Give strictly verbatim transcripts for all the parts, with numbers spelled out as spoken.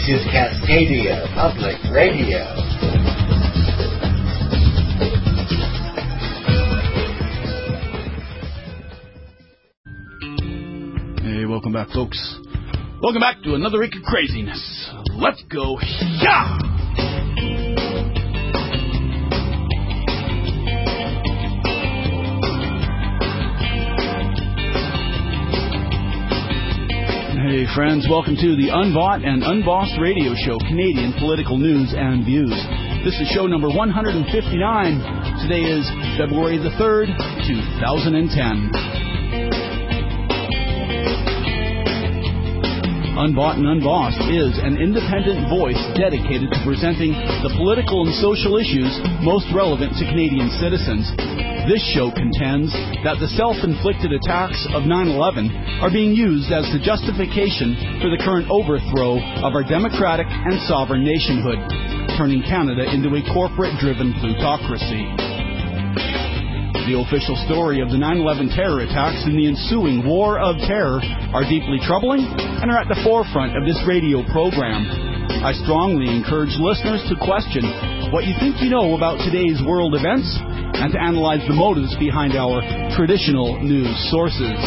is Cascadia Public Radio. Hey, welcome back, folks. Welcome back to another week of craziness. Let's go. Yeah! Hey, friends, welcome to the Unbought and Unbossed Radio Show, Canadian political news and views. This is show number one hundred fifty-nine. Today is February the third, two thousand ten. Unbought and Unbossed is an independent voice dedicated to presenting the political and social issues most relevant to Canadian citizens. This show contends that the self-inflicted attacks of nine eleven are being used as the justification for the current overthrow of our democratic and sovereign nationhood, turning Canada into a corporate-driven plutocracy. The official story of the nine eleven terror attacks and the ensuing war of terror are deeply troubling and are at the forefront of this radio program. I strongly encourage listeners to question what you think you know about today's world events and to analyze the motives behind our traditional news sources.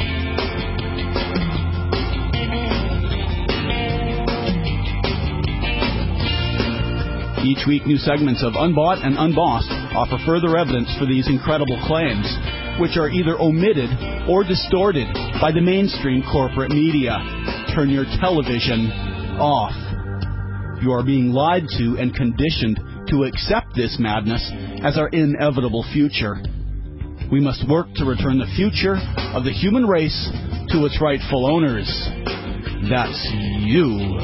Each week, new segments of Unbought and Unbossed offer further evidence for these incredible claims, which are either omitted or distorted by the mainstream corporate media. Turn your television off. You are being lied to and conditioned to accept this madness as our inevitable future. We must work to return the future of the human race to its rightful owners. That's you.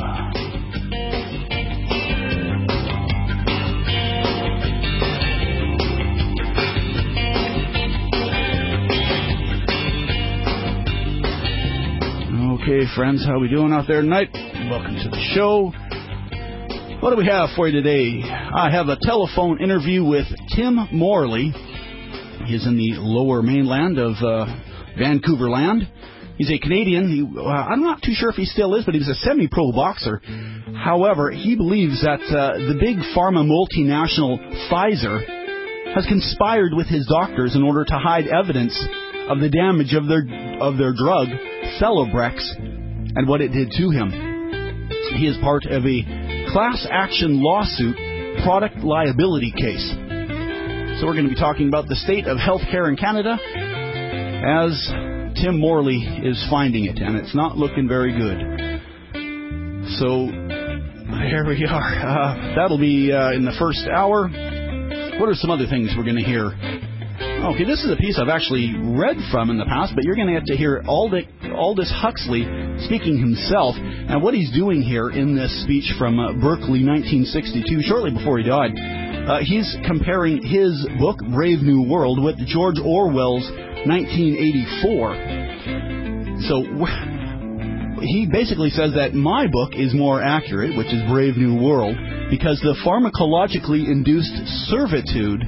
Okay, friends, how are we doing out there tonight? Welcome to the show. What do we have for you today? I have a telephone interview with Tim Morley. He's in the lower mainland of uh, Vancouver land. He's a Canadian. He, uh, I'm not too sure if he still is, but he was a semi-pro boxer. However, he believes that uh, the big pharma multinational Pfizer has conspired with his doctors in order to hide evidence of the damage of their of their drug, Celebrex, and what it did to him. He is part of a class action lawsuit product liability case. So we're going to be talking about the state of healthcare in Canada as Tim Morley is finding it, and it's not looking very good. So there we are. Uh, that'll be uh, in the first hour. What are some other things we're going to hear? Okay, this is a piece I've actually read from in the past, but you're going to get to hear Aldous, Aldous Huxley speaking himself, and what he's doing here in this speech from uh, Berkeley, nineteen sixty-two, shortly before he died. Uh, he's comparing his book, Brave New World, with George Orwell's nineteen eighty-four. So he basically says that my book is more accurate, which is Brave New World, because the pharmacologically induced servitude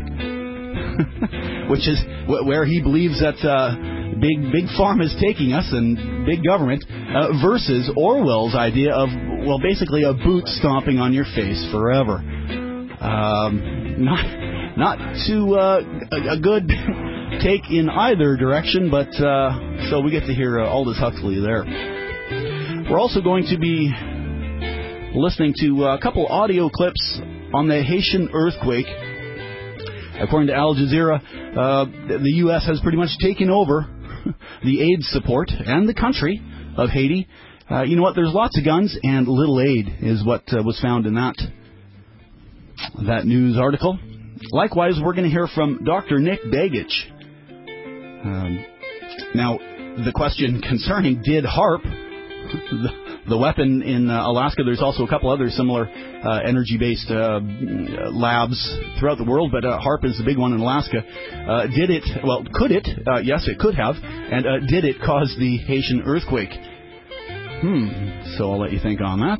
which is where he believes that uh, big big pharma is taking us and big government, uh, versus Orwell's idea of, well, basically a boot stomping on your face forever. Um, not not too uh, a, a good take in either direction, but uh, so we get to hear uh, Aldous Huxley there. We're also going to be listening to a couple audio clips on the Haitian earthquake. According to Al Jazeera, uh, the U S has pretty much taken over the aid support and the country of Haiti. Uh, you know what? There's lots of guns and little aid is what uh, was found in that that news article. Likewise, we're going to hear from Doctor Nick Begich. Um, now, the question concerning did HAARP, the, the weapon in uh, Alaska, there's also a couple other similar uh, energy-based uh, labs throughout the world, but uh, HAARP is the big one in Alaska. Uh, did it, well, could it, uh, yes, it could have, and uh, did it cause the Haitian earthquake? Hmm, so I'll let you think on that.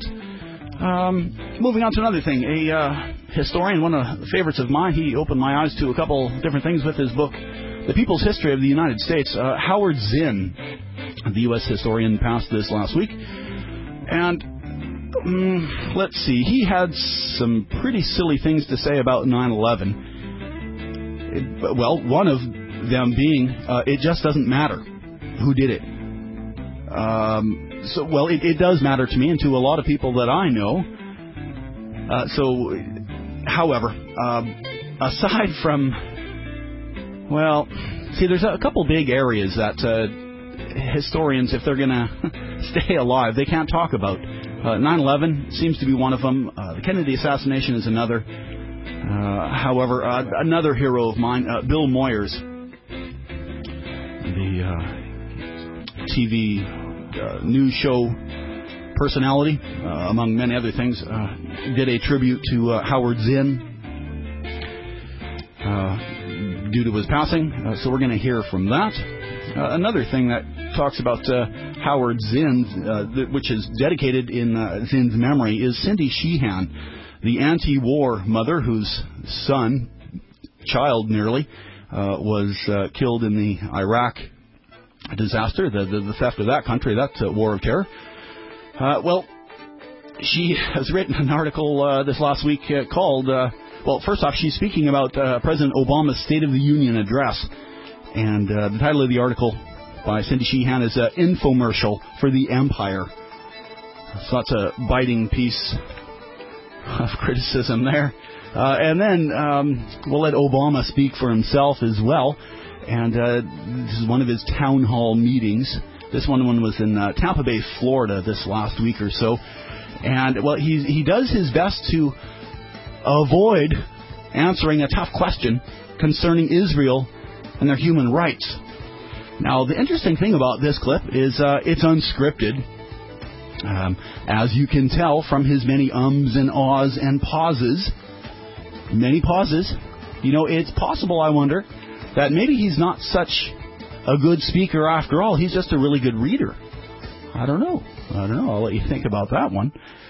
Um, moving on to another thing, a uh, historian, one of the favorites of mine, he opened my eyes to a couple different things with his book, The People's History of the United States. uh, Howard Zinn, the U S historian, passed this last week. And mm, let's see. He had some pretty silly things to say about nine eleven. It, well, one of them being, uh, it just doesn't matter who did it. Um, so, well, it, it does matter to me and to a lot of people that I know. Uh, so, however, um, aside from, well, see, there's a couple big areas that uh, historians, if they're going to stay alive, they can't talk about. Uh, nine eleven seems to be one of them. Uh, the Kennedy assassination is another. Uh, however, uh, another hero of mine, uh, Bill Moyers, the uh, T V uh, news show personality, uh, among many other things, uh, did a tribute to uh, Howard Zinn uh, due to his passing. Uh, so we're going to hear from that. Uh, another thing that talks about uh, Howard Zinn, uh, th- which is dedicated in uh, Zinn's memory, is Cindy Sheehan, the anti-war mother whose son, child nearly, uh, was uh, killed in the Iraq disaster, the, the, the theft of that country, that uh, war of terror. Uh, well, she has written an article uh, this last week uh, called, uh, well, first off, she's speaking about uh, President Obama's State of the Union address. And uh, the title of the article by Cindy Sheehan is uh, Infomercial for the Empire. So that's a biting piece of criticism there. Uh, and then um, we'll let Obama speak for himself as well. And uh, this is one of his town hall meetings. This one, one was in uh, Tampa Bay, Florida this last week or so. And, well, he, he does his best to avoid answering a tough question concerning Israel and their human rights. Now, the interesting thing about this clip is uh, it's unscripted. Um, as you can tell from his many ums and ahs and pauses, many pauses, you know, it's possible, I wonder, that maybe he's not such a good speaker after all. He's just a really good reader. I don't know. I don't know. I'll let you think about that one.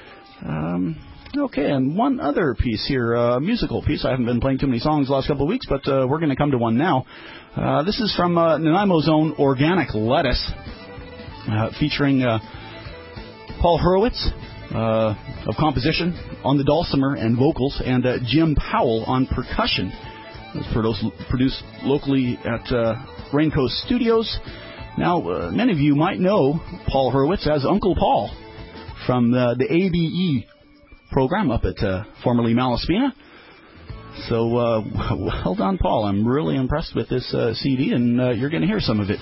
Um, okay, and one other piece here, a uh, musical piece. I haven't been playing too many songs the last couple of weeks, but uh, we're going to come to one now. Uh, this is from uh, Nanaimo's own Organic Lettuce, uh, featuring uh, Paul Hurwitz uh, of composition on the dulcimer and vocals, and uh, Jim Powell on percussion. It's produced, produced locally at uh, Raincoast Studios. Now, uh, many of you might know Paul Hurwitz as Uncle Paul from the, the A B E program up at uh, formerly Malaspina. So, uh, well done, Paul. I'm really impressed with this uh, C D, and uh, you're going to hear some of it.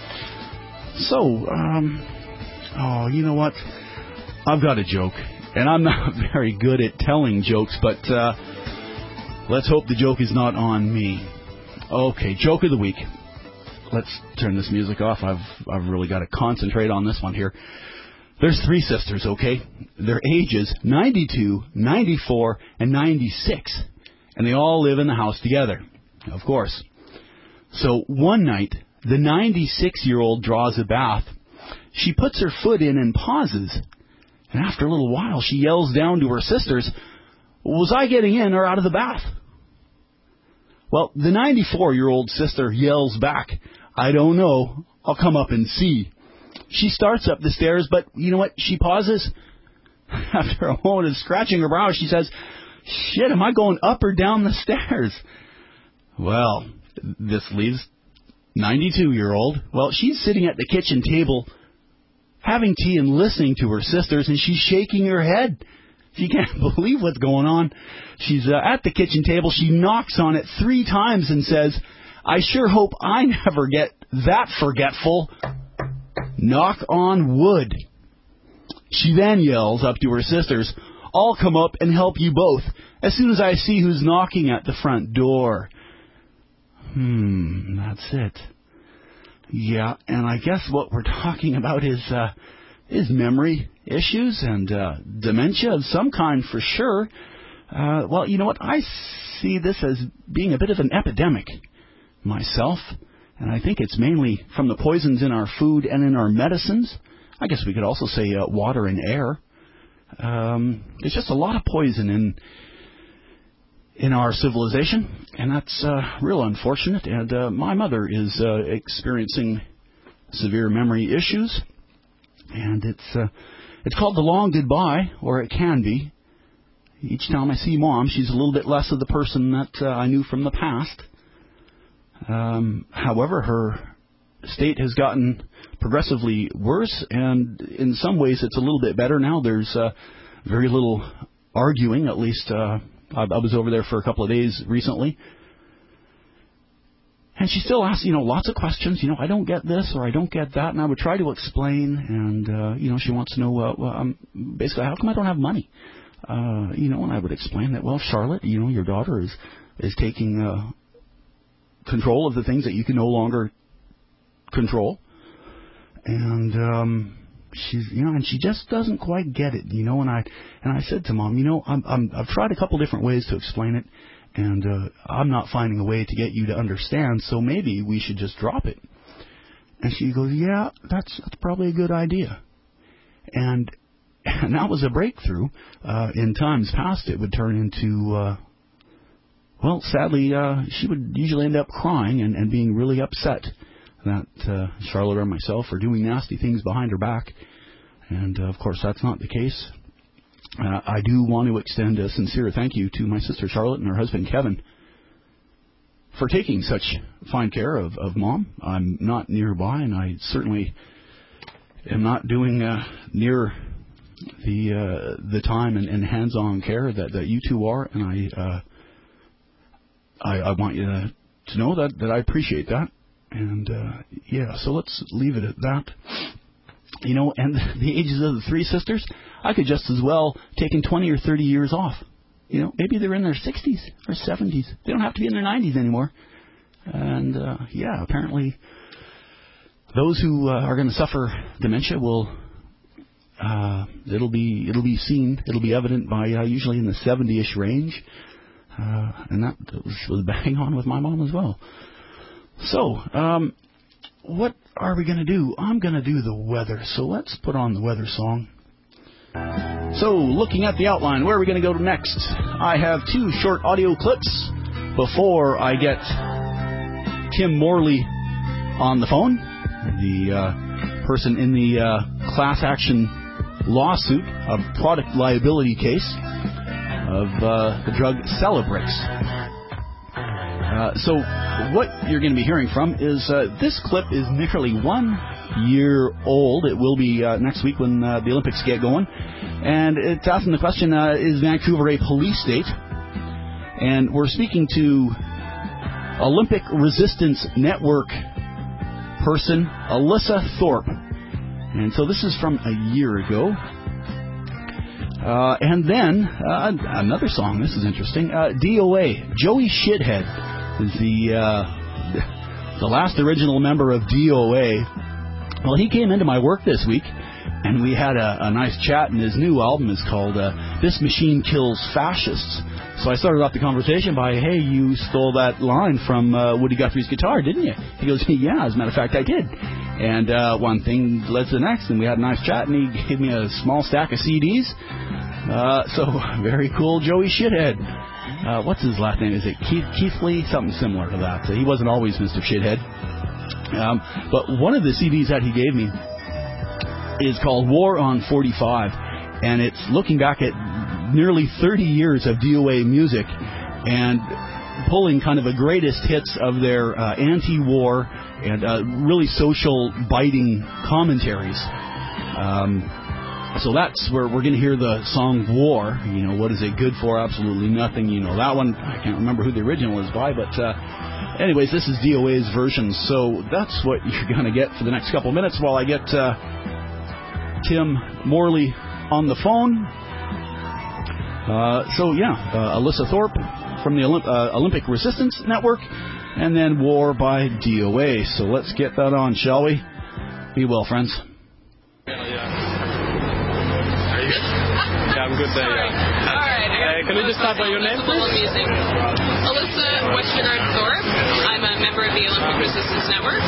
So, um, oh, you know what? I've got a joke, and I'm not very good at telling jokes, but uh, let's hope the joke is not on me. Okay, joke of the week. Let's turn this music off. I've I've really got to concentrate on this one here. There's three sisters, okay? Their ages, ninety-two, ninety-four, and ninety-six. And they all live in the house together, of course. So one night, the ninety-six-year-old draws a bath. She puts her foot in and pauses. And after a little while, she yells down to her sisters, "Was I getting in or out of the bath?" Well, the ninety-four-year-old sister yells back, "I don't know. I'll come up and see." She starts up the stairs, but you know what? She pauses. After a moment of scratching her brow, she says, "Shit, am I going up or down the stairs?" Well, this leaves ninety-two-year-old. Well, she's sitting at the kitchen table having tea and listening to her sisters, and she's shaking her head. She can't believe what's going on. She's uh, at the kitchen table. She knocks on it three times and says, "I sure hope I never get that forgetful. Knock on wood." She then yells up to her sisters, "I'll come up and help you both as soon as I see who's knocking at the front door." Hmm, that's it. Yeah, and I guess what we're talking about is uh, is memory issues and uh, dementia of some kind for sure. Uh, well, you know what? I see this as being a bit of an epidemic myself, and I think it's mainly from the poisons in our food and in our medicines. I guess we could also say uh, water and air. Um, there's just a lot of poison in in our civilization, and that's uh, real unfortunate. And uh, my mother is uh, experiencing severe memory issues, and it's uh, it's called The Long Goodbye, or it can be. Each time I see Mom, she's a little bit less of the person that uh, I knew from the past. Um, however, her state has gotten progressively worse, and in some ways it's a little bit better now. There's uh, very little arguing, at least uh, I, I was over there for a couple of days recently. And she still asks, you know, lots of questions. You know, I don't get this or I don't get that. And I would try to explain. And, uh, you know, she wants to know, uh, well, um, basically, how come I don't have money? Uh, you know, and I would explain that, well, Charlotte, you know, your daughter is, is taking uh, control of the things that you can no longer control. And um, she's, you know, and she just doesn't quite get it, you know. And I and I said to Mom, you know, I'm, I'm, I've tried a couple different ways to explain it. And uh, I'm not finding a way to get you to understand, so maybe we should just drop it. And she goes, yeah, that's that's probably a good idea. And, and that was a breakthrough. Uh, in times past, it would turn into, uh, well, sadly, uh, she would usually end up crying and, and being really upset that uh, Charlotte or myself are doing nasty things behind her back. And, uh, of course, that's not the case. Uh, I do want to extend a sincere thank you to my sister Charlotte and her husband Kevin for taking such fine care of, of Mom. I'm not nearby, and I certainly am not doing uh, near the uh, the time and, and hands-on care that, that you two are, and I, uh, I I want you to, to know that, that I appreciate that. And, uh, yeah, so let's leave it at that. You know, and the ages of the three sisters, I could just as well taken twenty or thirty years off. You know, maybe they're in their sixties or seventies. They don't have to be in their nineties anymore. And, uh, yeah, apparently those who uh, are going to suffer dementia will, uh, it'll be it'll be seen, it'll be evident by uh, usually in the seventy-ish range. Uh, and that was, was bang on with my mom as well. So, um... what are we going to do? I'm going to do the weather, so let's put on the weather song. So, looking at the outline, where are we going to go next? I have two short audio clips before I get Tim Morley on the phone, the uh, person in the uh, class action lawsuit of product liability case of uh, the drug Celebrex. Uh, so what you're going to be hearing from is uh, this clip is nearly one year old. It will be uh, next week when uh, the Olympics get going. And it's asking the question, uh, is Vancouver a police state? And we're speaking to Olympic Resistance Network person, Alyssa Thorpe. And so this is from a year ago. Uh, and then uh, another song. This is interesting. Uh, D O A, Joey Shithead is the uh, the last original member of D O A. Well, he came into my work this week, and we had a, a nice chat. And his new album is called uh, "This Machine Kills Fascists." So I started off the conversation by, "Hey, you stole that line from uh, Woody Guthrie's guitar, didn't you?" He goes, "Yeah, as a matter of fact, I did." And uh, one thing led to the next, and we had a nice chat, and he gave me a small stack of C Ds. Uh, so, very cool, Joey Shithead. Uh, what's his last name? Is it Keith, Keithley? Something similar to that. So he wasn't always Mister Shithead. Um, but one of the C Ds that he gave me is called War on forty-five, and it's looking back at nearly thirty years of D O A music and pulling kind of the greatest hits of their uh, anti-war and uh, really social biting commentaries. Um, so that's where we're going to hear the song War. You know, what is it good for? Absolutely nothing. You know, that one, I can't remember who the original is by, but uh, anyways, this is D O A's version. So that's what you're going to get for the next couple of minutes while I get uh, Tim Morley on the phone. Uh, so, yeah, uh, Alyssa Thorpe from the Olymp- uh, Olympic Resistance Network, and then War by D O A. So let's get that on, shall we? Be well, friends. Yeah, yeah. Are you good? Yeah, I'm good there, yeah. All right. Uh, can we just start by your name, please? Alyssa Westergaard Thorpe. I'm a member of the Olympic Resistance Network.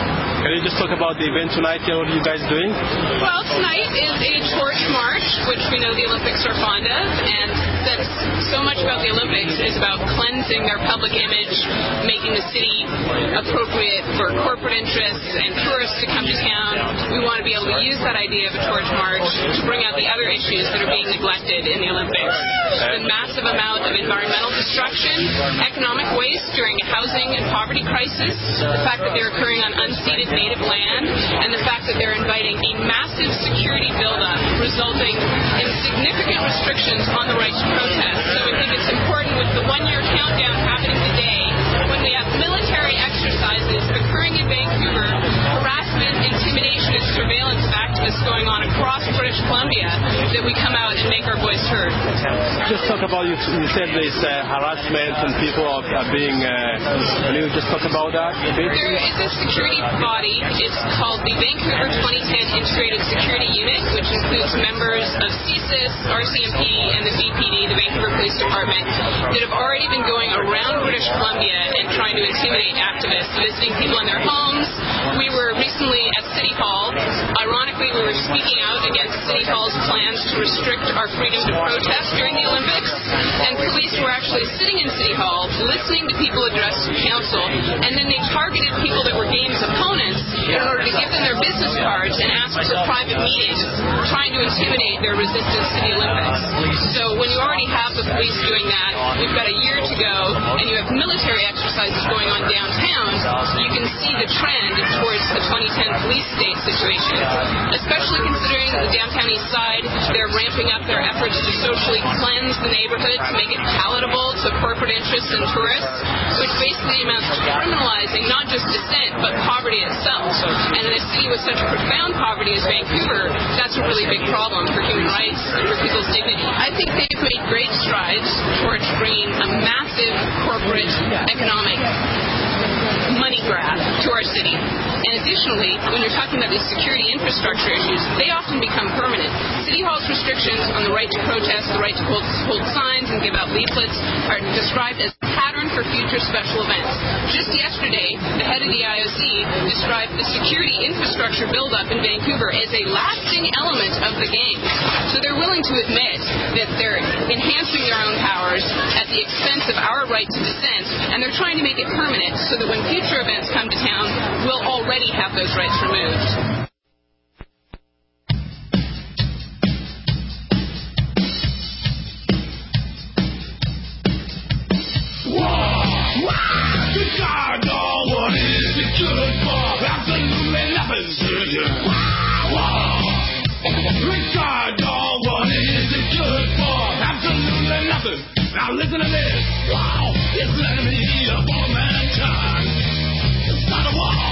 Can you just talk about the event tonight here? What are you guys doing? Well, tonight is a torch march, which we know the Olympics are fond of, and that's so much about the Olympics is about cleansing their public image, making the city appropriate for corporate interests and tourists to come to town. We want to be able to use that idea of a torch march to bring out the other issues that are being neglected in the Olympics. The massive amount of environmental destruction, economic waste during a housing and poverty crisis, the fact that they're occurring on unceded native land, and the fact that they're inviting a massive security buildup resulting in significant restrictions on the right to protest. So we think it's important with the one-year countdown happening today, when we have military exercises occurring in Vancouver, harassment, intimidation, and surveillance of activists going on across British Columbia, that we come out and make our voice heard. Just talk about, you, you said there's uh, harassment and people are, are being, uh, can you just talk about that a bit? There is a security body. It's called the Vancouver twenty ten Integrated Security Unit, which includes members of C S I S, R C M P, and the V P D, the Vancouver Police Department, that have already been going around British Columbia and trying to intimidate activists, visiting people in their homes. We were recently at City Hall. Ironically, we were speaking out against City Hall's plans to restrict our freedom to protest during the Olympics, and police were actually sitting in City Hall, listening to people address council, and then they targeted people that were Games opponents in order to give them their business cards and ask for private meetings, trying to intimidate their resistance to the Olympics. So when you already have the police doing that, we've got a year to go, and you have military exercises going on downtown, you can see the trend towards the twenty ten police state situation, especially considering the downtown east side, they're ramping up their efforts to socially cleanse the neighborhood to make it palatable to corporate interests and tourists, which basically amounts to criminalizing not just dissent, but poverty itself. And in a city with such profound poverty as Vancouver, that's a really big problem for human rights and for people's dignity. I think they've made great strides towards bringing a massive corporate economic money grab to our city. And additionally, when you're talking about these security infrastructure issues, they often become permanent. City Hall's restrictions on the right to protest, the right to hold, hold signs and give out leaflets are described as a pattern for future special events. Just yesterday, the head of the I O C described the security infrastructure buildup in Vancouver as a lasting element of the Games. So they're willing to admit that they're enhancing their own powers at the expense of our right to dissent, and they're trying to make it permanent so that when future events come to town, we'll already have those rights removed. Now listen to this. Wow, it's an enemy of all mankind. It's not a war.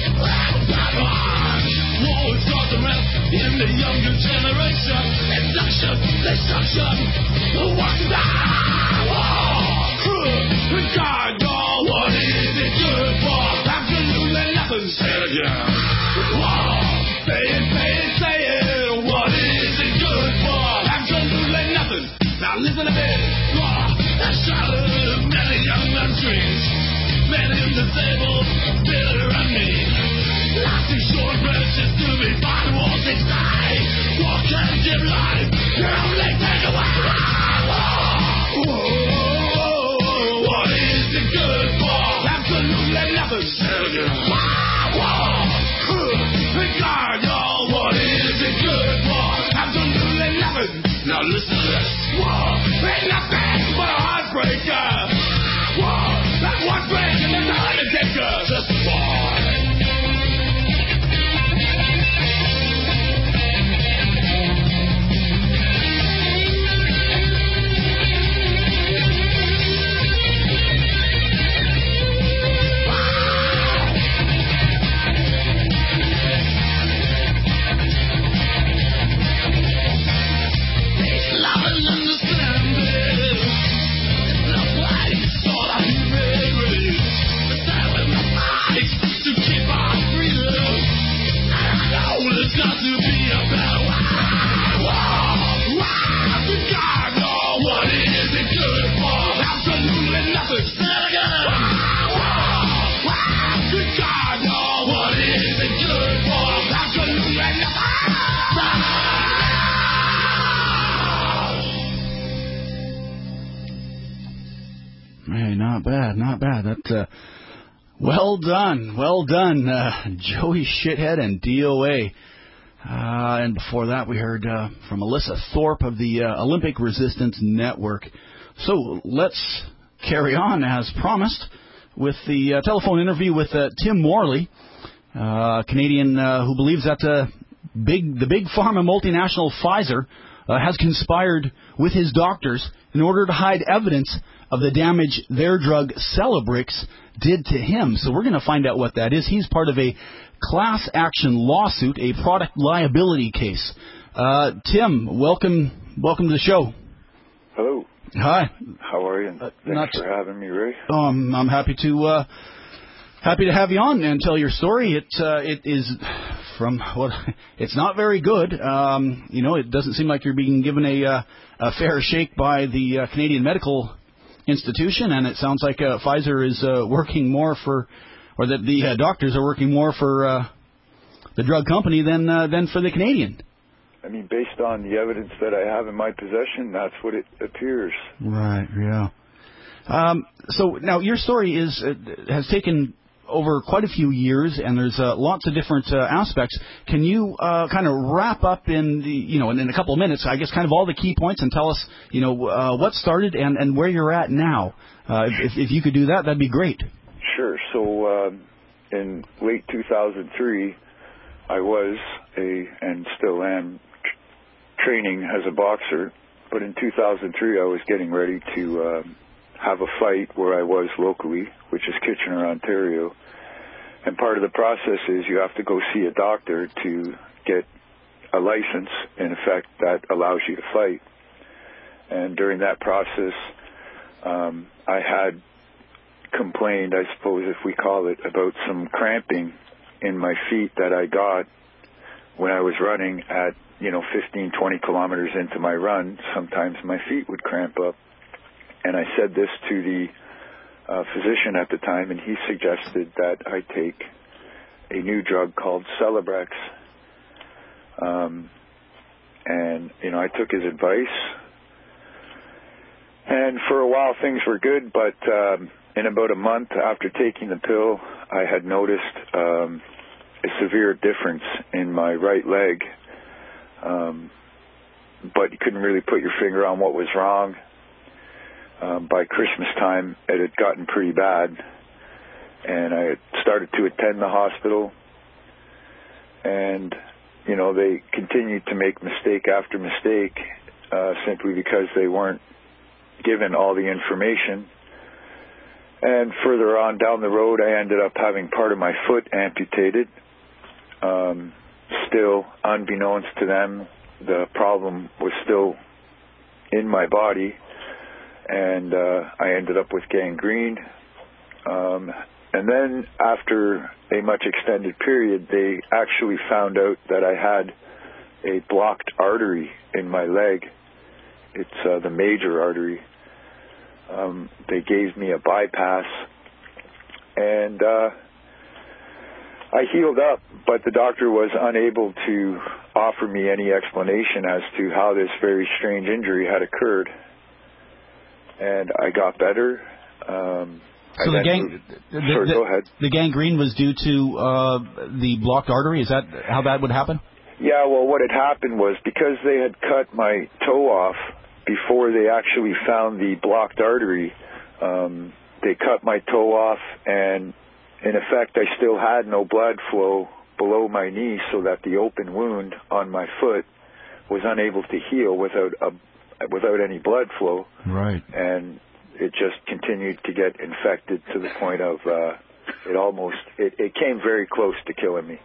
War is start to rest in the younger generation. Induction, destruction. Who wants to die? War. God, God, what is it good for? Absolutely nothing. Say it again. War. Say it, say it, say it. What is it good for? Absolutely nothing. Now listen to this. That shattered many young men's dreams, many disabled, bitter and mean. Lasting short branches to be fine, won't they die? What can give life? You only take away. Whoa, what is it good for? Absolutely nothing. Regard, y'all, what is it good for? Absolutely nothing. Now listen to this. Whoa, ain't nothing but a heartbreaker. Whoa, that one break and then the undertaker. Just boy. Love and understanding. No place for the human race. The silent fight. not bad, not bad. That, uh, well done, well done, uh, Joey Shithead and D O A. Uh, and before that, we heard uh, from Alyssa Thorpe of the uh, Olympic Resistance Network. So let's carry on, as promised, with the uh, telephone interview with uh, Tim Morley, uh, Canadian uh, who believes that uh, big the big pharma multinational Pfizer uh, has conspired with his doctors in order to hide evidence of the damage their drug Celebrex did to him. So we're going to find out what that is. He's part of a class action lawsuit, a product liability case. Uh, Tim, welcome, welcome to the show. Hello. Hi. How are you? Thanks Not, for having me, Ray. Um, I'm happy to uh, happy to have you on and tell your story. It uh, it is from what well, it's not very good. Um, you know, it doesn't seem like you're being given a uh, a fair shake by the uh, Canadian Medical Institution, and it sounds like uh, Pfizer is uh, working more for, or that the uh, doctors are working more for uh, the drug company than uh, than for the Canadian. I mean, based on the evidence that I have in my possession, that's what it appears. Right. Yeah. Um, so now your story is uh, has taken over quite a few years, and there's uh, lots of different uh, aspects. Can you uh, kind of wrap up in the, you know, in, in a couple of minutes, I guess, kind of all the key points, and tell us, you know, uh, what started and, and where you're at now? Uh, if, if you could do that, that'd be great. Sure. So um, in late two thousand three, I was a and still am tr- training as a boxer, but in two thousand three, I was getting ready to um, have a fight where I was locally, which is Kitchener, Ontario. And part of the process is you have to go see a doctor to get a license, in effect, that allows you to fight. And during that process, um, I had complained, I suppose if we call it, about some cramping in my feet that I got when I was running at, you know, fifteen, twenty kilometers into my run. Sometimes my feet would cramp up. And I said this to the uh, physician at the time, and he suggested that I take a new drug called Celebrex. Um, and, you know, I took his advice. And for a while things were good, but um, in about a month after taking the pill, I had noticed um, a severe difference in my right leg. Um, but you couldn't really put your finger on what was wrong. Um, by Christmas time, it had gotten pretty bad, and I had started to attend the hospital, and, you know, they continued to make mistake after mistake uh, simply because they weren't given all the information. And further on down the road, I ended up having part of my foot amputated. Um, still, unbeknownst to them, the problem was still in my body. And uh, I ended up with gangrene. Um, and then after a much extended period, they actually found out that I had a blocked artery in my leg. It's uh, the major artery. Um, they gave me a bypass. And uh, I healed up, but the doctor was unable to offer me any explanation as to how this very strange injury had occurred. And I got better. Um, so the, gang, the, sorry, the, go ahead. the gangrene was due to uh, the blocked artery? Is that how that would happen? Yeah, well, what had happened was because they had cut my toe off before they actually found the blocked artery, um, they cut my toe off, and in effect I still had no blood flow below my knee, so that the open wound on my foot was unable to heal without a without any blood flow. Right. And it just continued to get infected to the point of uh, it almost, it, it came very close to killing me.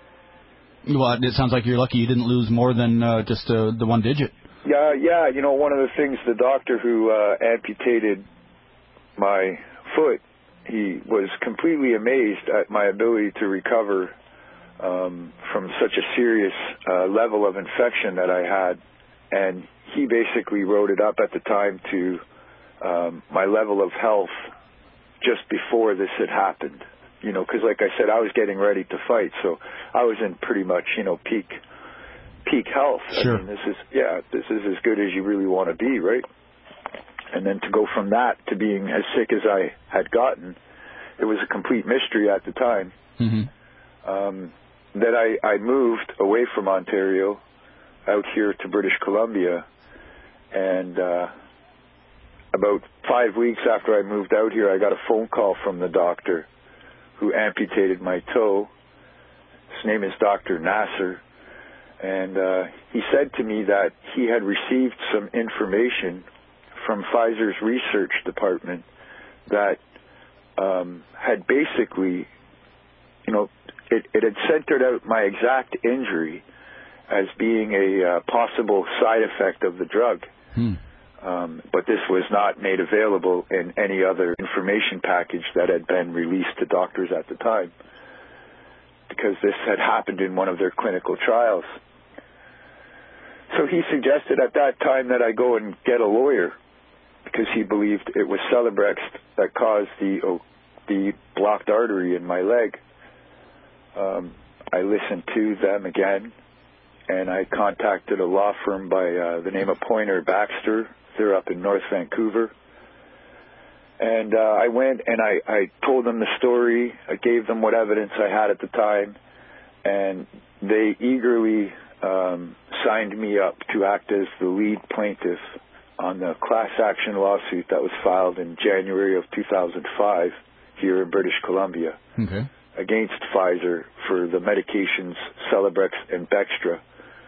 Well, it sounds like you're lucky you didn't lose more than uh, just uh, the one digit. Yeah, yeah. You know, one of the things, the doctor who uh, amputated my foot, he was completely amazed at my ability to recover um, from such a serious uh, level of infection that I had. And he basically wrote it up at the time to um, my level of health just before this had happened. You know, because like I said, I was getting ready to fight, so I was in pretty much, you know, peak peak health. Sure. I mean, this is, yeah, this is as good as you really want to be, right? And then to go from that to being as sick as I had gotten, it was a complete mystery at the time. Mm-hmm. Um, that I, I moved away from Ontario out here to British Columbia, and uh, about five weeks after I moved out here, I got a phone call from the doctor who amputated my toe. His name is Doctor Nasser, and uh, he said to me that he had received some information from Pfizer's research department that um, had basically, you know, it, it had centered out my exact injury as being a uh, possible side effect of the drug. Hmm. Um, but this was not made available in any other information package that had been released to doctors at the time, because this had happened in one of their clinical trials. So he suggested at that time that I go and get a lawyer, because he believed it was Celebrex that caused the oh, the blocked artery in my leg. Um, I listened to them again, and I contacted a law firm by uh, the name of Poynter Baxter. They're up in North Vancouver. And uh, I went and I, I told them the story. I gave them what evidence I had at the time, and they eagerly um, signed me up to act as the lead plaintiff on the class action lawsuit that was filed in January of two thousand five here in British Columbia. Okay. Against Pfizer for the medications Celebrex and Bextra.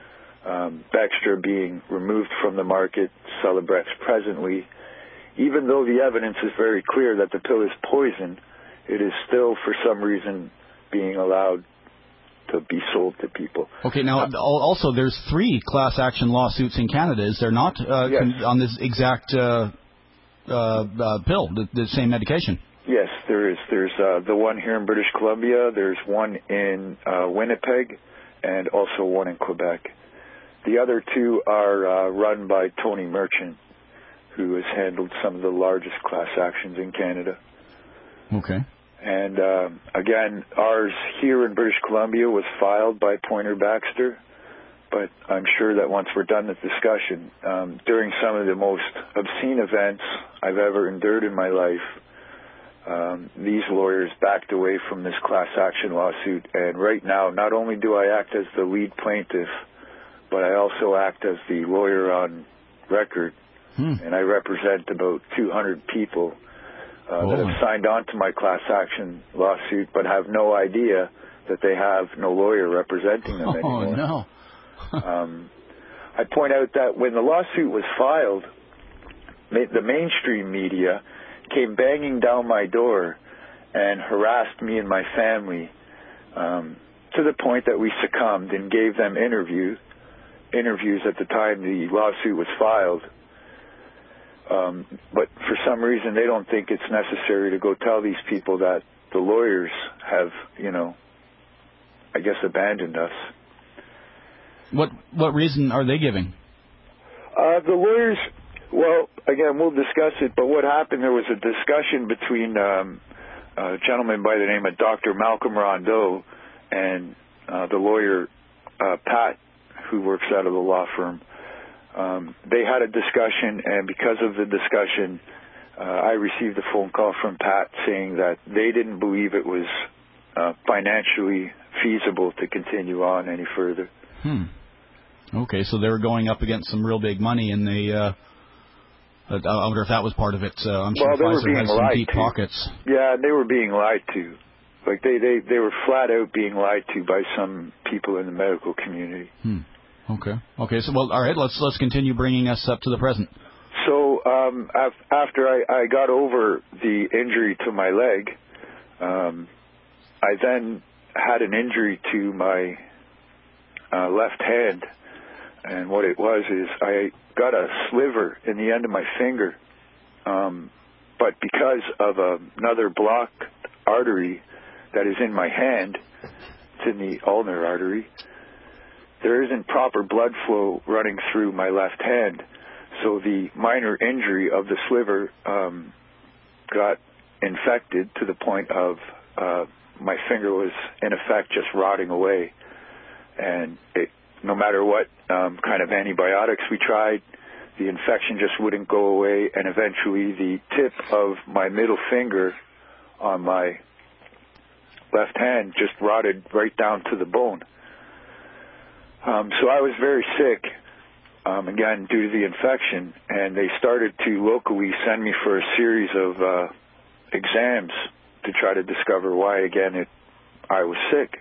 Um, Bextra being removed from the market, Celebrex presently. Even though the evidence is very clear that the pill is poison, it is still, for some reason, being allowed to be sold to people. Okay, now, uh, also, there's three class action lawsuits in Canada, is there not, uh, yes. con- on this exact uh, uh, uh, pill, the, the same medication? Yes, there is. There's uh, the one here in British Columbia, there's one in uh, Winnipeg, and also one in Quebec. The other two are uh, run by Tony Merchant, who has handled some of the largest class actions in Canada. Okay. And uh, again, ours here in British Columbia was filed by Poynter Baxter, but I'm sure that once we're done this discussion, um, during some of the most obscene events I've ever endured in my life, um, these lawyers backed away from this class action lawsuit. And right now, not only do I act as the lead plaintiff, but I also act as the lawyer on record, hmm. and I represent about two hundred people uh, that have signed on to my class action lawsuit, but have no idea that they have no lawyer representing them anymore. Oh, no. um, I point out that when the lawsuit was filed, ma- the mainstream media came banging down my door and harassed me and my family um, to the point that we succumbed and gave them interviews. interviews at the time the lawsuit was filed. Um, but for some reason, they don't think it's necessary to go tell these people that the lawyers have, you know, I guess, abandoned us. What what reason are they giving? Uh, the lawyers, well, again, we'll discuss it, but what happened, there was a discussion between um, a gentleman by the name of Doctor Malcolm Rondeau and uh, the lawyer, uh, Pat, who works out of the law firm. Um, they had a discussion, and because of the discussion, uh, I received a phone call from Pat saying that they didn't believe it was uh, financially feasible to continue on any further. Hmm. Okay, so they were going up against some real big money, and they, uh, I wonder if that was part of it. Uh, I'm sure well, they Pfizer were being has some lied deep to. pockets. Yeah, they were being lied to. Like, they, they, they were flat out being lied to by some people in the medical community. Hmm. Okay. Okay. So, well, all right. Let's let's continue bringing us up to the present. So, um, af- after I, I got over the injury to my leg, um, I then had an injury to my uh, left hand, and what it was is I got a sliver in the end of my finger, um, but because of a, another blocked artery that is in my hand, it's in the ulnar artery. There isn't proper blood flow running through my left hand, so the minor injury of the sliver um, got infected to the point of uh, my finger was, in effect, just rotting away. And it, no matter what um, kind of antibiotics we tried, the infection just wouldn't go away, and eventually the tip of my middle finger on my left hand just rotted right down to the bone. Um, so I was very sick, um, again, due to the infection, and they started to locally send me for a series of uh, exams to try to discover why, again, it, I was sick.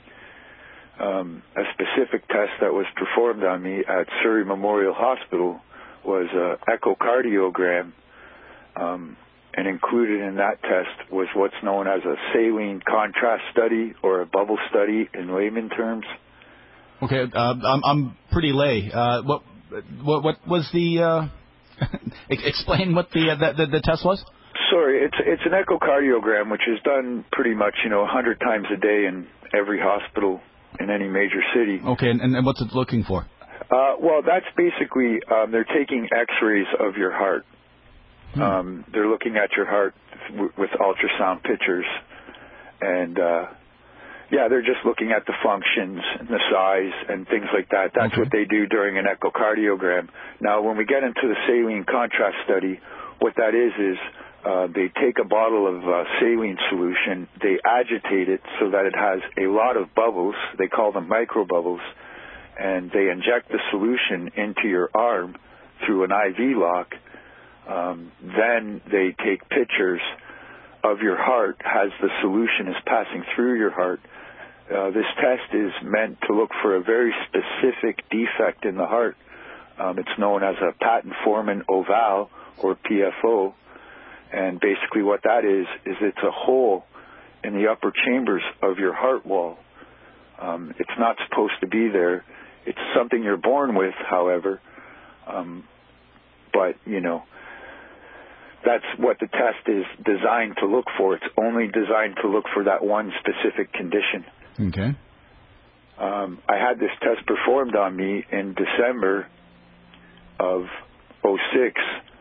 Um, a specific test that was performed on me at Surrey Memorial Hospital was an echocardiogram, um, and included in that test was what's known as a saline contrast study, or a bubble study in layman terms. Okay, uh, I'm, I'm pretty lay. Uh, what, what what was the... Uh, explain what the, uh, the the test was? Sorry, it's it's an echocardiogram, which is done pretty much, you know, a hundred times a day in every hospital in any major city. Okay, and, and what's it looking for? Uh, well, that's basically, um, they're taking x-rays of your heart. Hmm. Um, they're looking at your heart w- with ultrasound pictures. And, uh, yeah, they're just looking at the functions and the size and things like that. That's okay. What they do during an echocardiogram. Now, when we get into the saline contrast study, what that is is uh, they take a bottle of uh, saline solution, they agitate it so that it has a lot of bubbles. They call them microbubbles. And they inject the solution into your arm through an I V lock. Um, then they take pictures of your heart as the solution is passing through your heart. Uh, this test is meant to look for a very specific defect in the heart. Um, it's known as a patent-forming oval, or P F O. And basically what that is, is it's a hole in the upper chambers of your heart wall. Um, it's not supposed to be there. It's something you're born with, however, um, but, you know, that's what the test is designed to look for. It's only designed to look for that one specific condition. Okay. Um, I had this test performed on me in December of oh six,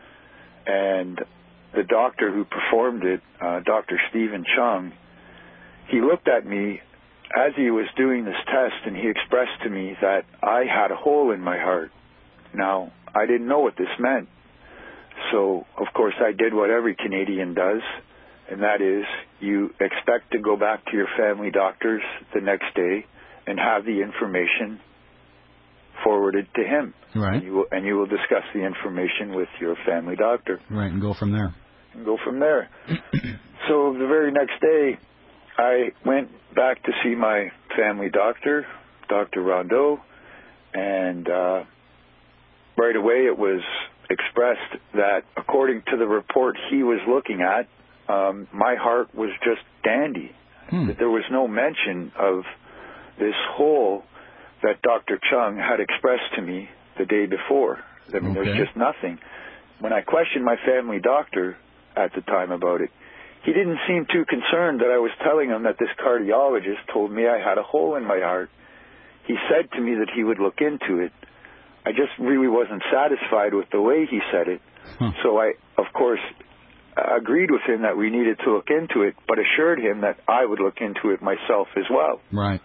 and the doctor who performed it, uh, Doctor Stephen Chung, he looked at me as he was doing this test, and he expressed to me that I had a hole in my heart. Now, I didn't know what this meant. So, of course, I did what every Canadian does, and that is you expect to go back to your family doctors the next day and have the information forwarded to him. Right. And you will, and you will discuss the information with your family doctor. Right, and go from there. And go from there. So the very next day, I went back to see my family doctor, Doctor Rondeau, and uh, right away it was expressed that according to the report he was looking at, um, my heart was just dandy. Hmm. That there was no mention of this hole that Doctor Chung had expressed to me the day before. I mean, okay. There's just nothing. When I questioned my family doctor at the time about it, he didn't seem too concerned that I was telling him that this cardiologist told me I had a hole in my heart. He said to me that he would look into it. I just really wasn't satisfied with the way he said it. Huh. So I, of course, agreed with him that we needed to look into it, but assured him that I would look into it myself as well. Right.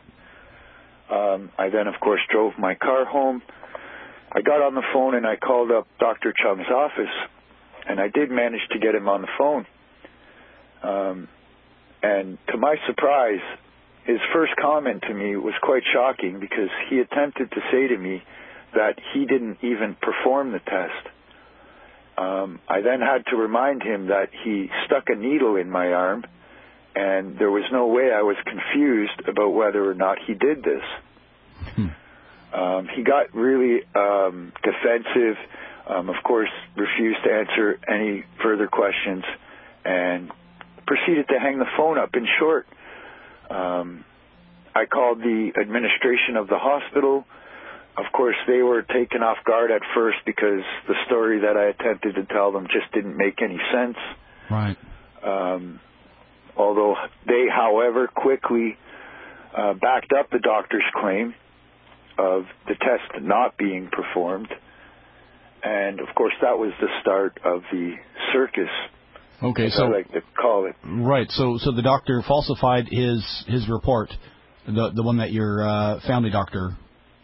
Um, I then, of course, drove my car home. I got on the phone and I called up Doctor Chung's office, and I did manage to get him on the phone. Um, and to my surprise, his first comment to me was quite shocking, because he attempted to say to me that he didn't even perform the test. Um, I then had to remind him that he stuck a needle in my arm, and there was no way I was confused about whether or not he did this. Hmm. Um, he got really um, defensive, um, of course, refused to answer any further questions, and proceeded to hang the phone up. In short, um, I called the administration of the hospital. Of course, they were taken off guard at first because the story that I attempted to tell them just didn't make any sense. Right. Um, although they, however, quickly uh, backed up the doctor's claim of the test not being performed. And, of course, that was the start of the circus. Okay, as so I like to call it. Right. So, so the doctor falsified his his report, the the one that your uh, family doctor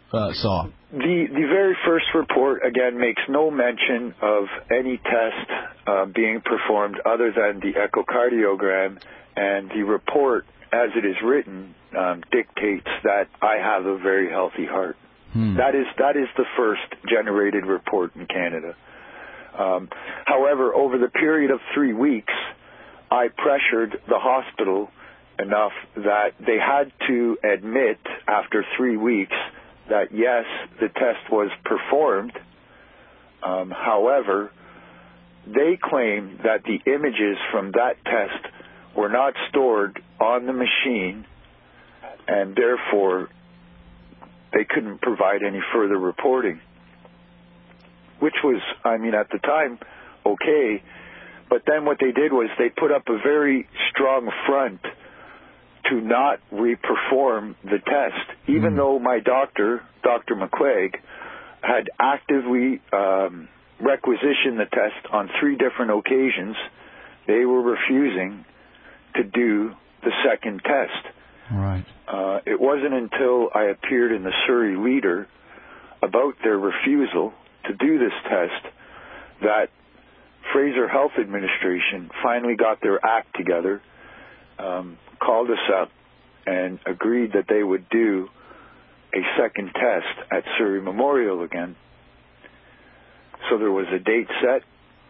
uh, saw? The the very first report, again, makes no mention of any test uh, being performed other than the echocardiogram, and the report, as it is written, um, dictates that I have a very healthy heart. Hmm. That is that is the first generated report in Canada. Um, however, over the period of three weeks, I pressured the hospital enough that they had to admit after three weeks that, yes, the test was performed. Um, however, they claim that the images from that test were not stored on the machine, and therefore they couldn't provide any further reporting, which was, I mean, at the time, okay. But then what they did was they put up a very strong front to not re-perform the test, even mm. though my doctor, Doctor McQuaig, had actively um, requisitioned the test on three different occasions. They were refusing to do the second test. Right. Uh, it wasn't until I appeared in the Surrey Leader about their refusal to do this test that Fraser Health Administration finally got their act together, um, called us up, and agreed that they would do a second test at Surrey Memorial again. So there was a date set.